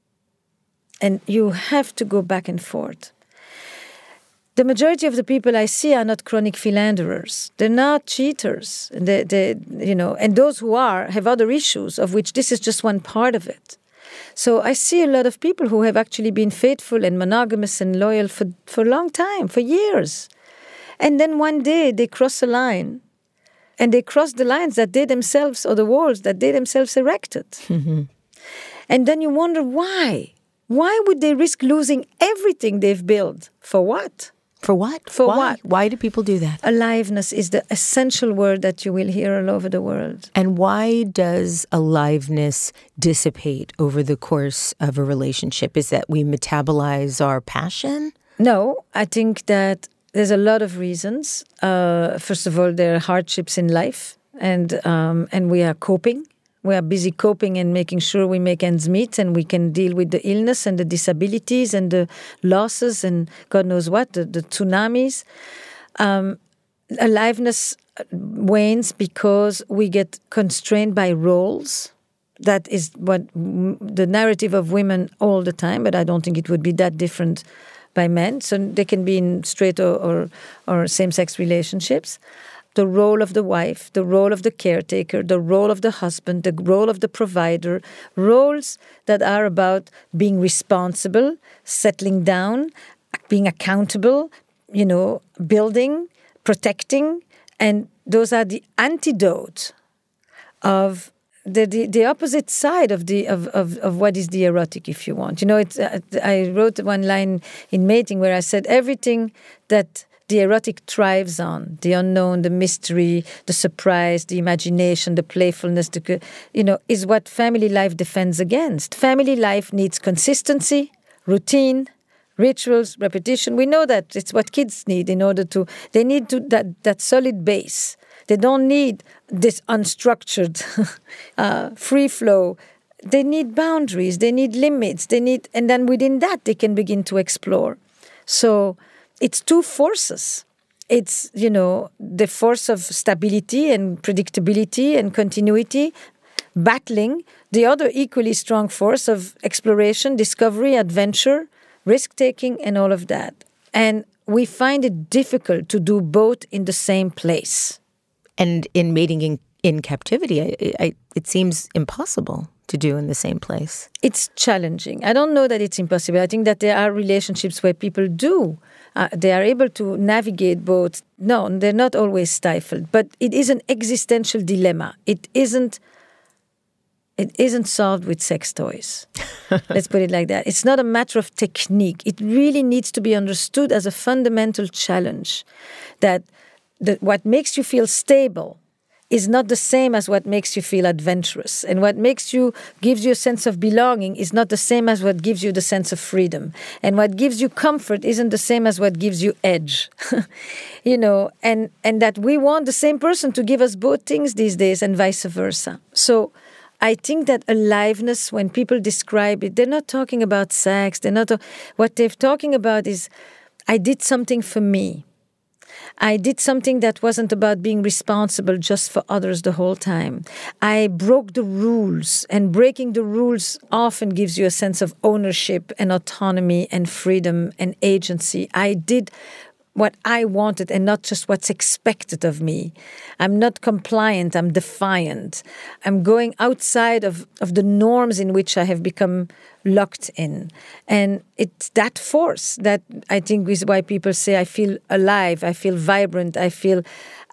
And you have to go back and forth. The majority of the people I see are not chronic philanderers. They're not cheaters. And those who are have other issues, of which this is just one part of it. So I see a lot of people who have actually been faithful and monogamous and loyal for a long time, for years. And then one day they cross a line, and they cross the lines that they themselves, or the walls that they themselves erected. Mm-hmm. And then you wonder why. Why would they risk losing everything they've built? For what? For what? For why? what? Why do people do that? Aliveness is the essential word that you will hear all over the world. And why does aliveness dissipate over the course of a relationship? Is that we metabolize our passion? No, I think that there's a lot of reasons. First of all, there are hardships in life, and we are coping. We are busy coping and making sure we make ends meet and we can deal with the illness and the disabilities and the losses and God knows what, the tsunamis. Aliveness wanes because we get constrained by roles. That is what the narrative of women all the time, but I don't think it would be that different by men. So they can be in straight or same-sex relationships. The role of the wife, the role of the caretaker, the role of the husband, the role of the provider, roles that are about being responsible, settling down, being accountable, building, protecting, and those are the antidote of the opposite side of what is the erotic, if you want. I wrote one line in Mating where I said everything that the erotic thrives on, the unknown, the mystery, the surprise, the imagination, the playfulness, is what family life defends against. Family life needs consistency, routine, rituals, repetition. We know that it's what kids need they need that solid base. They don't need this unstructured free flow. They need boundaries, they need limits, and then within that they can begin to explore. So it's two forces. It's, the force of stability and predictability and continuity battling the other equally strong force of exploration, discovery, adventure, risk-taking, and all of that. And we find it difficult to do both in the same place. And in mating in captivity, it seems impossible to do in the same place. It's challenging. I don't know that it's impossible. I think that there are relationships where people do. They are able to navigate both. No, they're not always stifled, but it is an existential dilemma. It isn't solved with sex toys. Let's put it like that. It's not a matter of technique. It really needs to be understood as a fundamental challenge that what makes you feel stable is not the same as what makes you feel adventurous. And what gives you a sense of belonging is not the same as what gives you the sense of freedom. And what gives you comfort isn't the same as what gives you edge. And that we want the same person to give us both things these days and vice versa. So I think that aliveness, when people describe it, they're not talking about sex. What they're talking about is, I did something for me. I did something that wasn't about being responsible just for others the whole time. I broke the rules, and breaking the rules often gives you a sense of ownership and autonomy and freedom and agency. I did what I wanted and not just what's expected of me. I'm not compliant, I'm defiant. I'm going outside of the norms in which I have become locked in. And it's that force that I think is why people say I feel alive, I feel vibrant, I feel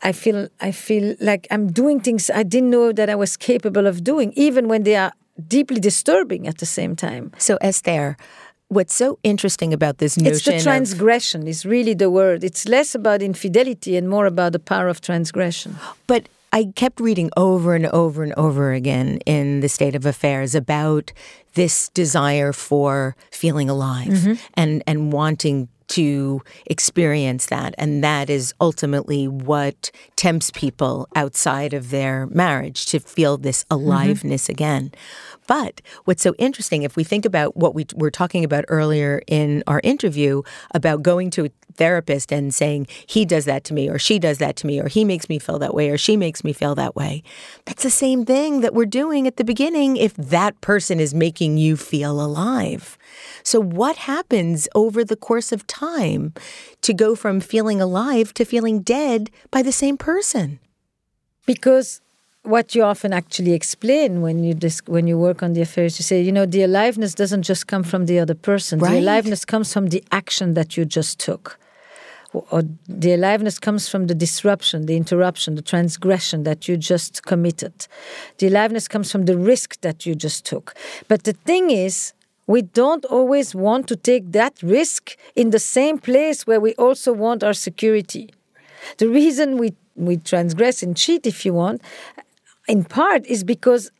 like I'm doing things I didn't know that I was capable of doing, even when they are deeply disturbing at the same time. So Esther, what's so interesting about this notion it's the transgression is really the word. It's less about infidelity and more about the power of transgression. But I kept reading over and over and over again in the State of Affairs about this desire for feeling alive and wanting to experience that. And that is ultimately what tempts people outside of their marriage to feel this aliveness again. But what's so interesting, if we think about what we were talking about earlier in our interview about going to a therapist and saying, he does that to me, or she does that to me, or he makes me feel that way, or she makes me feel that way. That's the same thing that we're doing at the beginning if that person is making you feel alive. So what happens over the course of time to go from feeling alive to feeling dead by the same person? Because what you often actually explain when you work on the affairs, you say, the aliveness doesn't just come from the other person. Right. The aliveness comes from the action that you just took. Or the aliveness comes from the disruption, the interruption, the transgression that you just committed. The aliveness comes from the risk that you just took. But the thing is, we don't always want to take that risk in the same place where we also want our security. The reason we transgress and cheat, if you want, in part is because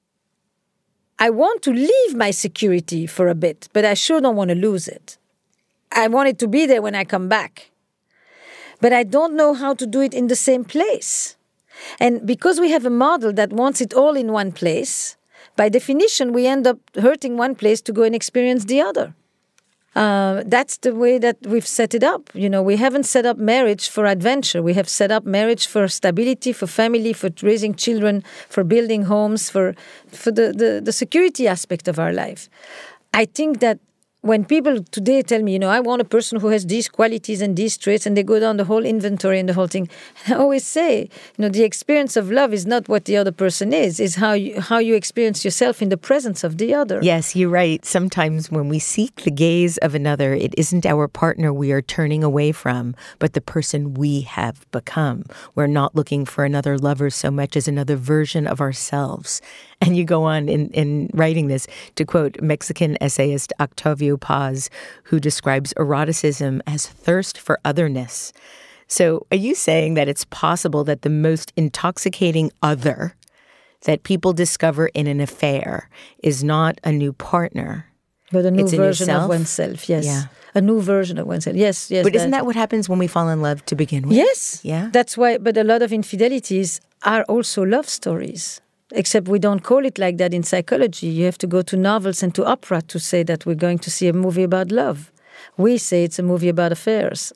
I want to leave my security for a bit, but I sure don't want to lose it. I want it to be there when I come back. But I don't know how to do it in the same place. And because we have a model that wants it all in one place, by definition, we end up hurting one place to go and experience the other. That's the way that we've set it up. We haven't set up marriage for adventure. We have set up marriage for stability, for family, for raising children, for building homes, for the security aspect of our life. I think that when people today tell me, I want a person who has these qualities and these traits, and they go down the whole inventory and the whole thing, I always say, the experience of love is not what the other person is how you experience yourself in the presence of the other. Yes, you're right. Sometimes when we seek the gaze of another, it isn't our partner we are turning away from, but the person we have become. We're not looking for another lover so much as another version of ourselves. And you go on in writing this to quote Mexican essayist Octavio Paz, who describes eroticism as thirst for otherness. So are you saying that it's possible that the most intoxicating other that people discover in an affair is not a new partner, but a new version of oneself? Yes. Yeah. A new version of oneself. Yes. But isn't that what happens when we fall in love to begin with? Yes. Yeah. That's why, but a lot of infidelities are also love stories. Except we don't call it like that in psychology. You have to go to novels and to opera to say that we're going to see a movie about love. We say it's a movie about affairs.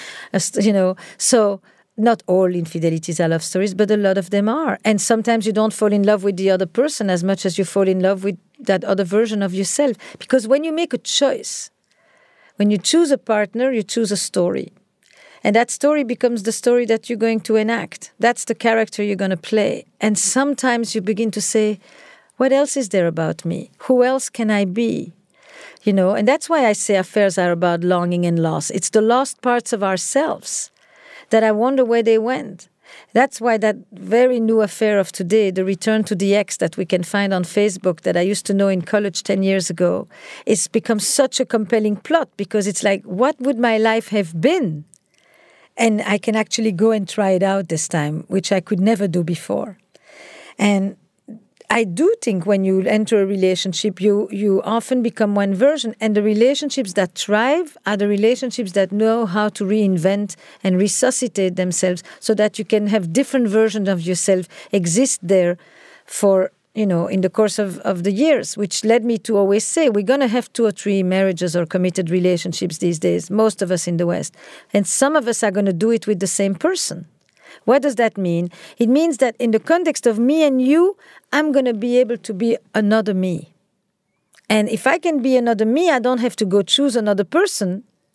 So not all infidelities are love stories, but a lot of them are. And sometimes you don't fall in love with the other person as much as you fall in love with that other version of yourself. Because when you make a choice, when you choose a partner, you choose a story. And that story becomes the story that you're going to enact. That's the character you're going to play. And sometimes you begin to say, what else is there about me? Who else can I be? And that's why I say affairs are about longing and loss. It's the lost parts of ourselves that I wonder where they went. That's why that very new affair of today, the return to the ex that we can find on Facebook that I used to know in college 10 years ago, it's become such a compelling plot because it's like, what would my life have been? And I can actually go and try it out this time, which I could never do before. And I do think when you enter a relationship, you often become one version. And the relationships that thrive are the relationships that know how to reinvent and resuscitate themselves so that you can have different versions of yourself exist there for, in the course of the years, which led me to always say, we're going to have 2 or 3 marriages or committed relationships these days, most of us in the West. And some of us are going to do it with the same person. What does that mean? It means that in the context of me and you, I'm going to be able to be another me. And if I can be another me, I don't have to go choose another person.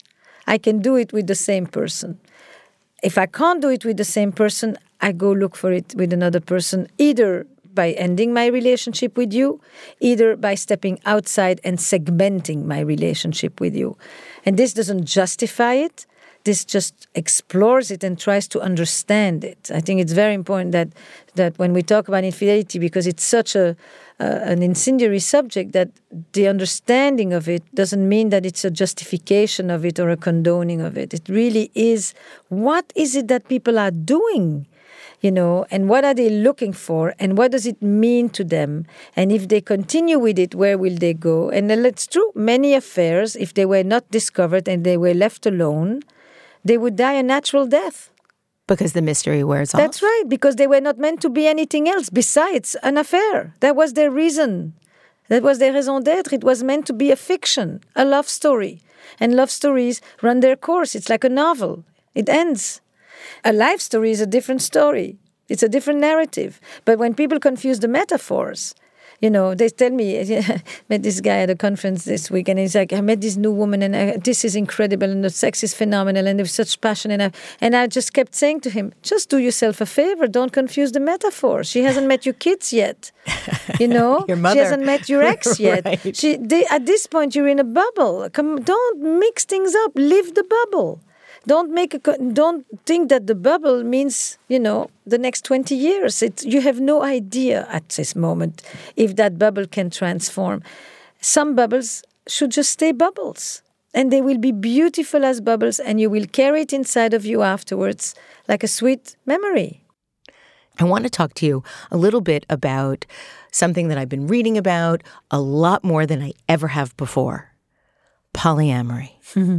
I can do it with the same person. If I can't do it with the same person, I go look for it with another person, either by ending my relationship with you, either by stepping outside and segmenting my relationship with you. And this doesn't justify it. This just explores it and tries to understand it. I think it's very important that when we talk about infidelity, because it's such an incendiary subject, that the understanding of it doesn't mean that it's a justification of it or a condoning of it. It really is, what is it that people are doing? And what are they looking for, and what does it mean to them? And if they continue with it, where will they go? And it's true, many affairs, if they were not discovered and they were left alone, they would die a natural death. Because the mystery wears off? That's right, because they were not meant to be anything else besides an affair. That was their reason. That was their raison d'être. It was meant to be a fiction, a love story. And love stories run their course. It's like a novel. It ends. A life story is a different story. It's a different narrative. But when people confuse the metaphors, they tell me, I met this guy at a conference this week, and he's like, I met this new woman, and this is incredible, and the sex is phenomenal, and there's such passion. And I just kept saying to him, just do yourself a favor, don't confuse the metaphors. She hasn't met your kids yet. Your mother. She hasn't met your ex yet. Right. At this point, you're in a bubble. Don't mix things up. Live the bubble. Don't think that the bubble means, the next 20 years. You have no idea at this moment if that bubble can transform. Some bubbles should just stay bubbles, and they will be beautiful as bubbles, and you will carry it inside of you afterwards like a sweet memory. I want to talk to you a little bit about something that I've been reading about a lot more than I ever have before. Polyamory. Mm-hmm.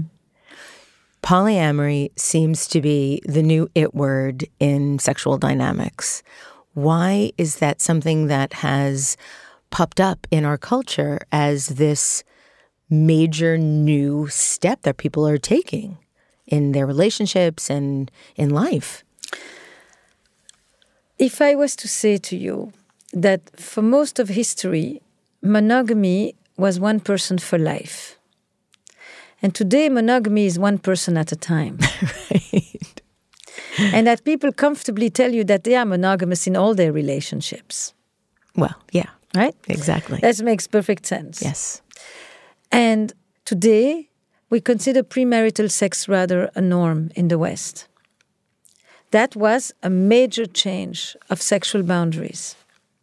Polyamory seems to be the new it word in sexual dynamics. Why is that something that has popped up in our culture as this major new step that people are taking in their relationships and in life? If I was to say to you that for most of history, monogamy was one person for life. And today, monogamy is one person at a time. Right. And that people comfortably tell you that they are monogamous in all their relationships. Well, yeah. Right? Exactly. That makes perfect sense. Yes. And today, we consider premarital sex rather a norm in the West. That was a major change of sexual boundaries.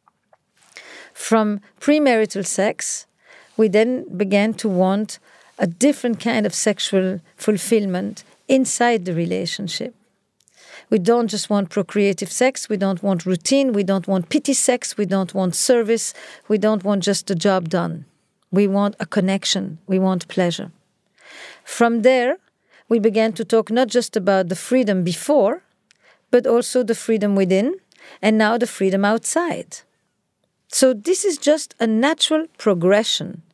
From premarital sex, we then began to want a different kind of sexual fulfillment inside the relationship. We don't just want procreative sex, we don't want routine, we don't want pity sex, we don't want service, we don't want just the job done. We want a connection, we want pleasure. From there, we began to talk not just about the freedom before, but also the freedom within, and now the freedom outside. So this is just a natural progression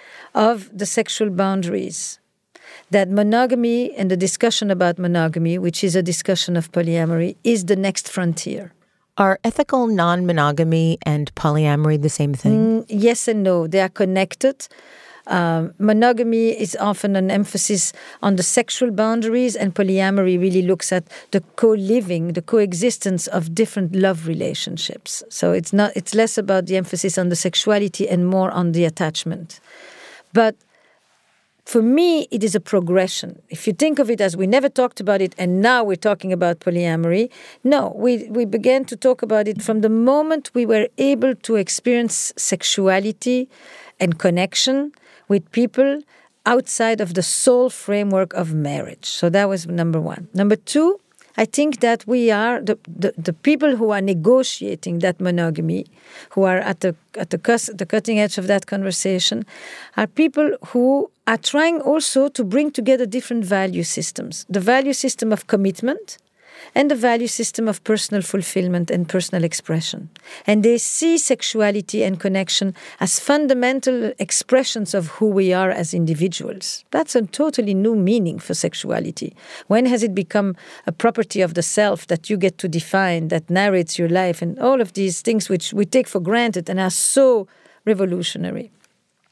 of the sexual boundaries, that monogamy and the discussion about monogamy, which is a discussion of polyamory, is the next frontier. Are ethical non-monogamy and polyamory the same thing? Yes and no. They are connected. Monogamy is often an emphasis on the sexual boundaries, and polyamory really looks at the co-living, the coexistence of different love relationships. So it's less about the emphasis on the sexuality and more on the attachment. But for me, it is a progression. If you think of it as we never talked about it and now we're talking about polyamory, no, we began to talk about it from the moment we were able to experience sexuality and connection with people outside of the sole framework of marriage. So that was number one. Number two, I think that we are the people who are negotiating that monogamy, who are at the cutting edge of that conversation, are people who are trying also to bring together different value systems. The value system of commitment and the value system of personal fulfillment and personal expression. And they see sexuality and connection as fundamental expressions of who we are as individuals. That's a totally new meaning for sexuality. When has it become a property of the self that you get to define, that narrates your life, and all of these things which we take for granted and are so revolutionary?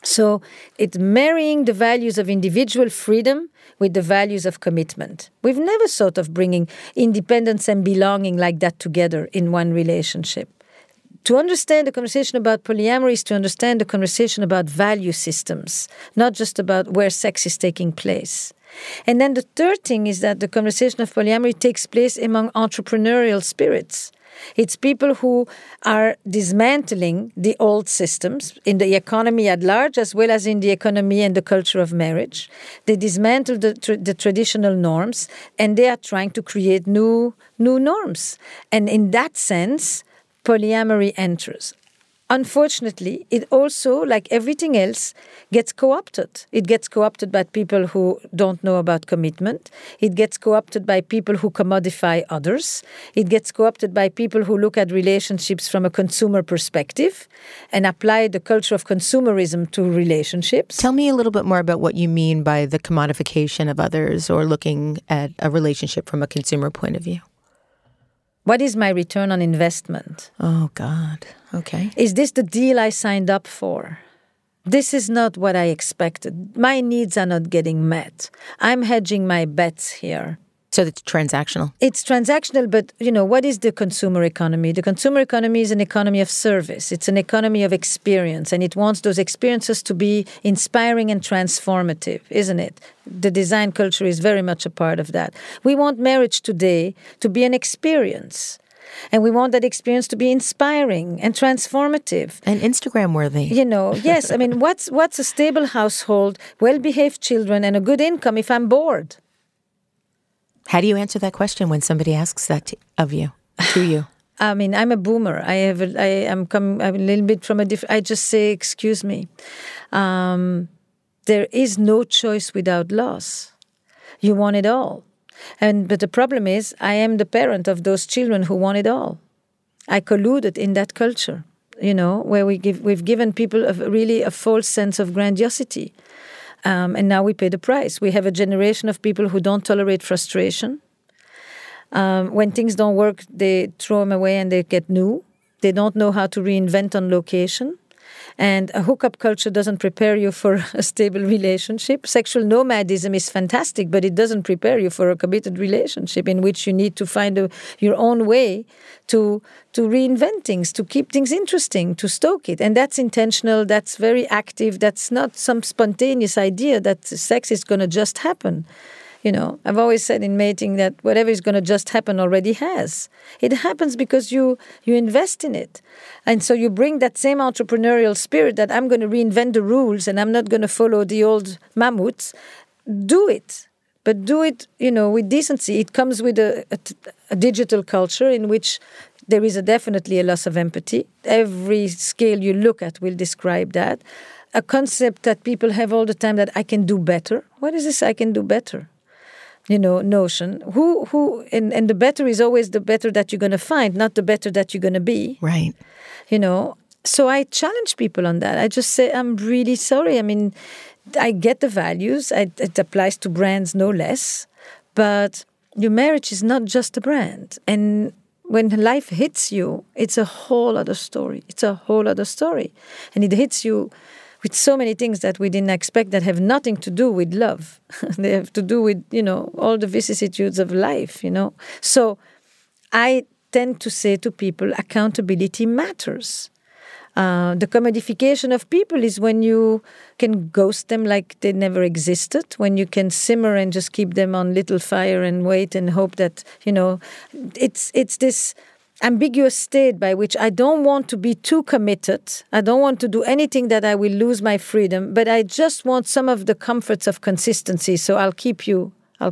So it's marrying the values of individual freedom with the values of commitment. We've never thought of bringing independence and belonging like that together in one relationship. To understand the conversation about polyamory is to understand the conversation about value systems, not just about where sex is taking place. And then the third thing is that the conversation of polyamory takes place among entrepreneurial spirits. It's people who are dismantling the old systems in the economy at large, as well as in the economy and the culture of marriage. They dismantle the traditional norms, and they are trying to create new norms. And in that sense, polyamory enters. Unfortunately, it also, like everything else, gets co-opted. It gets co-opted by people who don't know about commitment. It gets co-opted by people who commodify others. It gets co-opted by people who look at relationships from a consumer perspective and apply the culture of consumerism to relationships. Tell me a little bit more about what you mean by the commodification of others or looking at a relationship from a consumer point of view. What is my return on investment? Oh, God. Okay. Is this the deal I signed up for? This is not what I expected. My needs are not getting met. I'm hedging my bets here. So it's transactional. It's transactional, but, what is the consumer economy? The consumer economy is an economy of service. It's an economy of experience, and it wants those experiences to be inspiring and transformative, isn't it? The design culture is very much a part of that. We want marriage today to be an experience. And we want that experience to be inspiring and transformative. And Instagram-worthy. Yes. I mean, what's a stable household, well-behaved children, and a good income if I'm bored? How do you answer that question when somebody asks that to you? I mean, I'm a boomer. I'm a little bit from a different. I just say, excuse me. There is no choice without loss. You want it all, but the problem is, I am the parent of those children who want it all. I colluded in that culture, where we've given people a false sense of grandiosity. And now we pay the price. We have a generation of people who don't tolerate frustration. When things don't work, they throw them away and they get new. They don't know how to reinvent on location. And a hookup culture doesn't prepare you for a stable relationship. Sexual nomadism is fantastic, but it doesn't prepare you for a committed relationship in which you need to find your own way to reinvent things, to keep things interesting, to stoke it. And that's intentional, that's very active, that's not some spontaneous idea that sex is going to just happen. I've always said in mating that whatever is going to just happen already has. It happens because you invest in it. And so you bring that same entrepreneurial spirit that I'm going to reinvent the rules and I'm not going to follow the old mammoths. Do it. But do it, with decency. It comes with a digital culture in which there is definitely a loss of empathy. Every scale you look at will describe that. A concept that people have all the time that I can do better. What is this I can do better? Notion. And the better is always the better that you're going to find, not the better that you're going to be. Right. So I challenge people on that. I just say, I'm really sorry. I mean, I get the values. It applies to brands no less. But your marriage is not just a brand. And when life hits you, it's a whole other story. And it hits you with so many things that we didn't expect that have nothing to do with love. They have to do with, all the vicissitudes of life, So I tend to say to people, accountability matters. The commodification of people is when you can ghost them like they never existed, when you can simmer and just keep them on little fire and wait and hope that, it's this ambiguous state by which I don't want to be too committed. I don't want to do anything that I will lose my freedom, but I just want some of the comforts of consistency. So I'll keep you,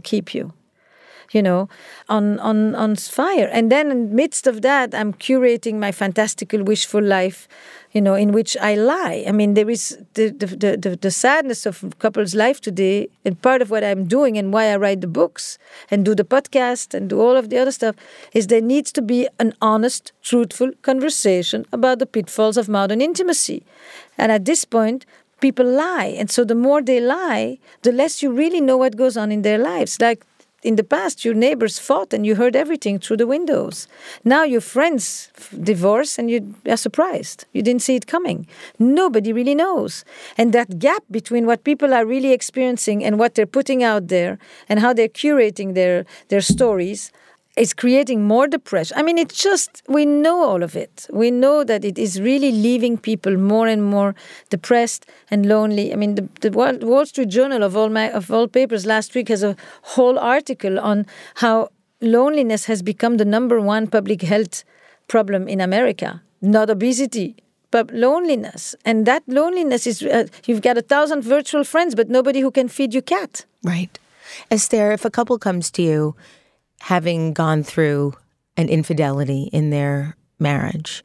on fire. And then in the midst of that, I'm curating my fantastical, wishful life, in which I lie. I mean, there is the sadness of couples' life today, and part of what I'm doing and why I write the books and do the podcast and do all of the other stuff is there needs to be an honest, truthful conversation about the pitfalls of modern intimacy. And at this point, people lie. And so the more they lie, the less you really know what goes on in their lives. Like, in the past, your neighbors fought and you heard everything through the windows. Now your friends divorce and you are surprised. You didn't see it coming. Nobody really knows. And that gap between what people are really experiencing and what they're putting out there and how they're curating their stories is creating more depression. I mean, it's just, we know all of it. We know that it is really leaving people more and more depressed and lonely. I mean, the Wall Street Journal of all papers last week has a whole article on how loneliness has become the number one public health problem in America. Not obesity, but loneliness. And that loneliness is, you've got 1,000 virtual friends, but nobody who can feed your cat. Right. Esther, if a couple comes to you having gone through an infidelity in their marriage,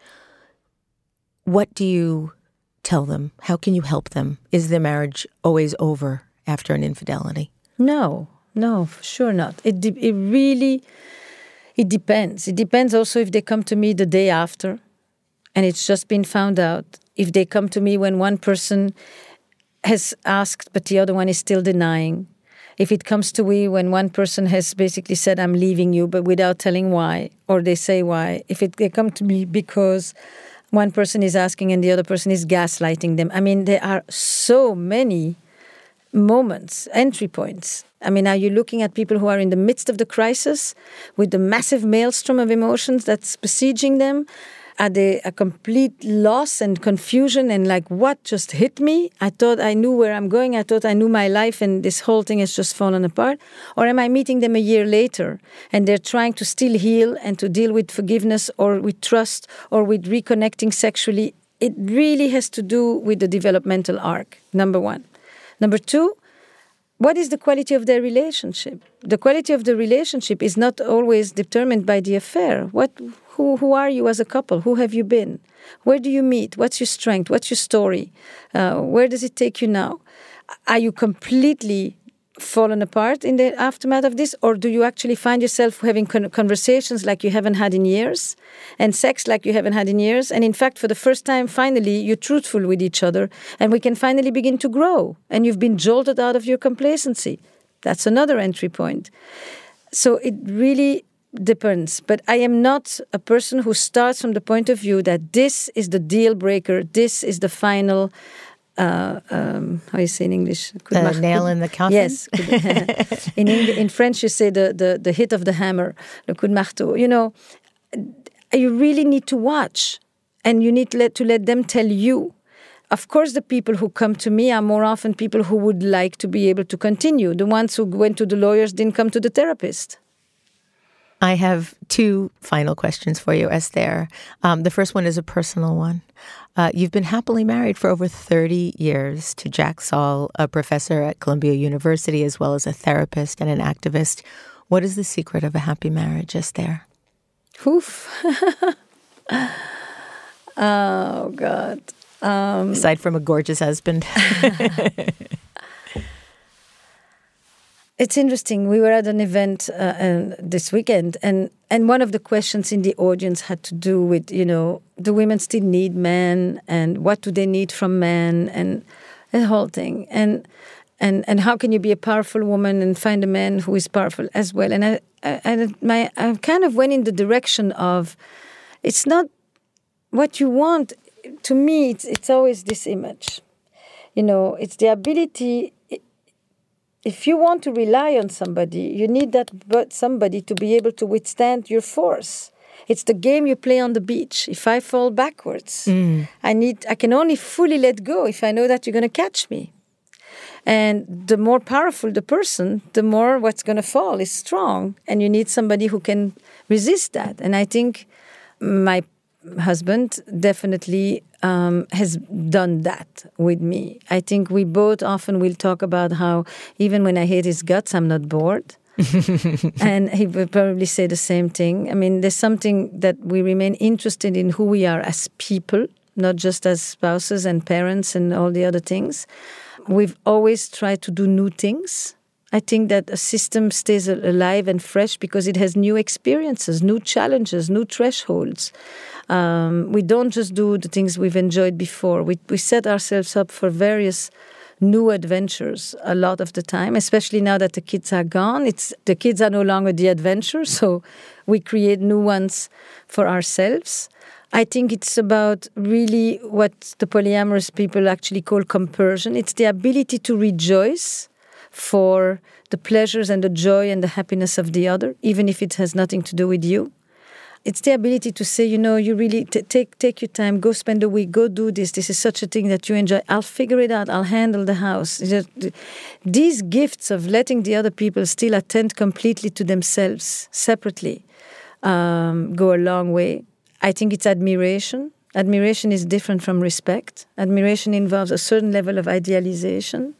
what do you tell them? How can you help them? Is their marriage always over after an infidelity? No, for sure not. It really depends. It depends also if they come to me the day after and it's just been found out. If they come to me when one person has asked but the other one is still denying. If it comes to me when one person has basically said, I'm leaving you, but without telling why, or they say why. If they come to me because one person is asking and the other person is gaslighting them. I mean, there are so many moments, entry points. I mean, are you looking at people who are in the midst of the crisis with the massive maelstrom of emotions that's besieging them? Are they a complete loss and confusion and like, what just hit me? I thought I knew where I'm going. I thought I knew my life and this whole thing has just fallen apart. Or am I meeting them a year later and they're trying to still heal and to deal with forgiveness or with trust or with reconnecting sexually? It really has to do with the developmental arc, number one. Number two, what is the quality of their relationship? The quality of the relationship is not always determined by the affair. Who are you as a couple? Who have you been? Where do you meet? What's your strength? What's your story? Where does it take you now? Are you completely fallen apart in the aftermath of this? Or do you actually find yourself having conversations like you haven't had in years and sex like you haven't had in years? And in fact, for the first time, finally, you're truthful with each other and we can finally begin to grow and you've been jolted out of your complacency. That's another entry point. So it really depends. But I am not a person who starts from the point of view that this is the deal breaker, this is the final how you say in English? Nail in the coffin? Yes. In French, you say the hit of the hammer, le coup de marteau. You know, you really need to watch and you need to let them tell you. Of course, the people who come to me are more often people who would like to be able to continue. The ones who went to the lawyers didn't come to the therapist. I have two final questions for you, Esther. The first one is a personal one. You've been happily married for over 30 years to Jack Saul, a professor at Columbia University, as well as a therapist and an activist. What is the secret of a happy marriage, Esther? Oof. Oh, God. Aside from a gorgeous husband. It's interesting. We were at an event this weekend, and one of the questions in the audience had to do with, you know, do women still need men, and what do they need from men, and the whole thing, and how can you be a powerful woman and find a man who is powerful as well? And I kind of went in the direction of, it's not what you want. To me, it's always this image. You know, it's the ability. If you want to rely on somebody, you need that somebody to be able to withstand your force. It's the game you play on the beach. If I fall backwards, I can only fully let go if I know that you're going to catch me. And the more powerful the person, the more what's going to fall is strong. And you need somebody who can resist that. And I think my husband definitely has done that with me. I think we both often will talk about how even when I hate his guts, I'm not bored. And he will probably say the same thing. I mean, there's something that we remain interested in who we are as people, not just as spouses and parents and all the other things. We've always tried to do new things. I think that a system stays alive and fresh because it has new experiences, new challenges, new thresholds. We don't just do the things we've enjoyed before. We set ourselves up for various new adventures a lot of the time, especially now that the kids are gone. The kids are no longer the adventure, so we create new ones for ourselves. I think it's about really what the polyamorous people actually call compersion. It's the ability to rejoice for the pleasures and the joy and the happiness of the other, even if it has nothing to do with you. It's the ability to say, you really take your time, go spend a week, go do this. This is such a thing that you enjoy. I'll figure it out. I'll handle the house. These gifts of letting the other people still attend completely to themselves separately go a long way. I think it's admiration. Admiration is different from respect. Admiration involves a certain level of idealization.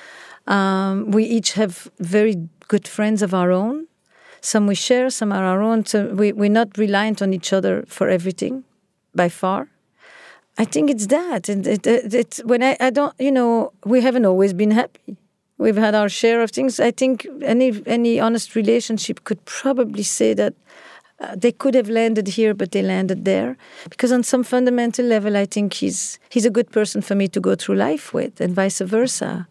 We each have very good friends of our own. Some we share, some are our own. So we're not reliant on each other for everything, by far. I think it's that. It's when I don't, we haven't always been happy. We've had our share of things. I think any honest relationship could probably say that they could have landed here, but they landed there. Because on some fundamental level, I think he's a good person for me to go through life with, and vice versa.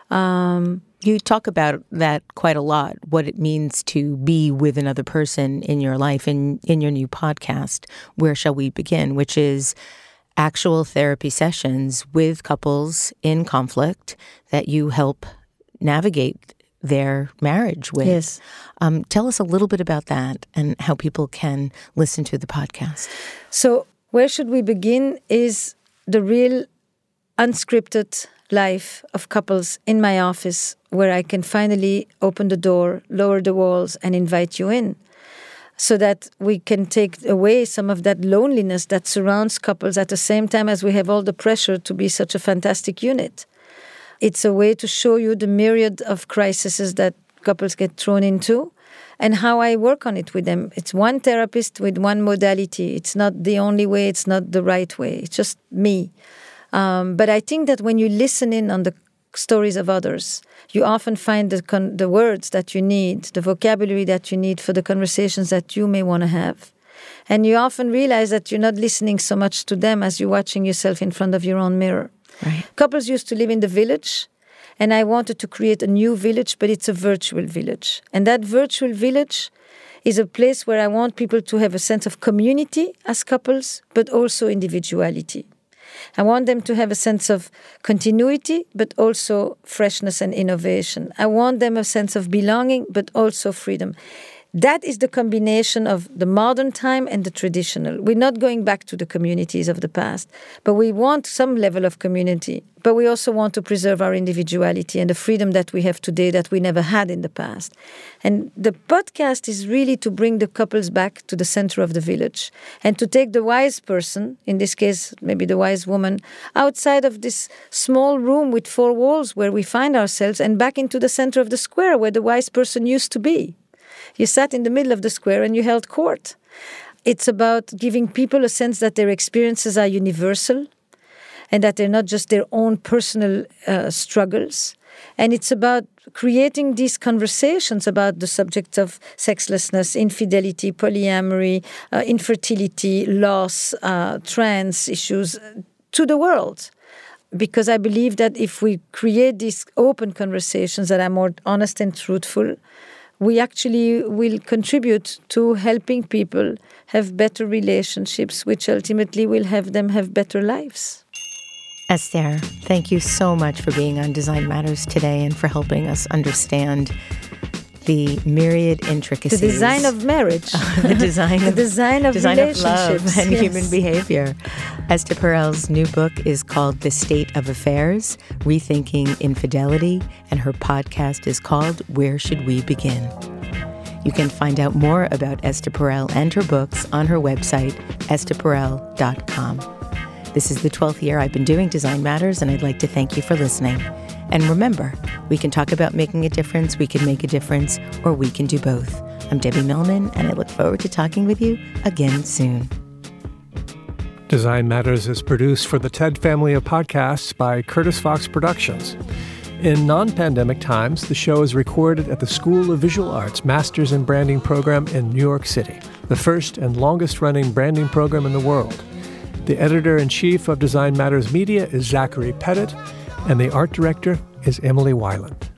You talk about that quite a lot, what it means to be with another person in your life, in your new podcast, Where Shall We Begin?, which is actual therapy sessions with couples in conflict that you help navigate their marriage with. Yes. Tell us a little bit about that and how people can listen to the podcast. So Where Should We Begin is the real unscripted life of couples in my office, where I can finally open the door, lower the walls, and invite you in, so that we can take away some of that loneliness that surrounds couples at the same time as we have all the pressure to be such a fantastic unit. It's a way to show you the myriad of crises that couples get thrown into and how I work on it with them. It's one therapist with one modality. It's not the only way. It's not the right way. It's just me. But I think that when you listen in on the stories of others, you often find the words that you need, the vocabulary that you need for the conversations that you may want to have. And you often realize that you're not listening so much to them as you're watching yourself in front of your own mirror. Right. Couples used to live in the village, and I wanted to create a new village, but it's a virtual village. And that virtual village is a place where I want people to have a sense of community as couples, but also individuality. I want them to have a sense of continuity, but also freshness and innovation. I want them a sense of belonging, but also freedom. That is the combination of the modern time and the traditional. We're not going back to the communities of the past, but we want some level of community. But we also want to preserve our individuality and the freedom that we have today that we never had in the past. And the podcast is really to bring the couples back to the center of the village and to take the wise person, in this case, maybe the wise woman, outside of this small room with four walls where we find ourselves and back into the center of the square where the wise person used to be. You sat in the middle of the square and you held court. It's about giving people a sense that their experiences are universal and that they're not just their own personal struggles. And it's about creating these conversations about the subjects of sexlessness, infidelity, polyamory, infertility, loss, trans issues to the world. Because I believe that if we create these open conversations that are more honest and truthful, we actually will contribute to helping people have better relationships, which ultimately will have them have better lives. Esther, thank you so much for being on Design Matters today and for helping us understand the myriad intricacies. The design of marriage. The design of relationships. Love and yes. human behavior. Esther Perel's new book is called The State of Affairs, Rethinking Infidelity, and her podcast is called Where Should We Begin? You can find out more about Esther Perel and her books on her website, estherperel.com. This is the 12th year I've been doing Design Matters, and I'd like to thank you for listening. And remember, we can talk about making a difference, we can make a difference, or we can do both. I'm Debbie Millman, and I look forward to talking with you again soon. Design Matters is produced for the TED family of podcasts by Curtis Fox Productions. In non-pandemic times, the show is recorded at the School of Visual Arts Masters in Branding program in New York City, the first and longest-running branding program in the world. The editor-in-chief of Design Matters Media is Zachary Pettit, and the art director is Emily Weiland.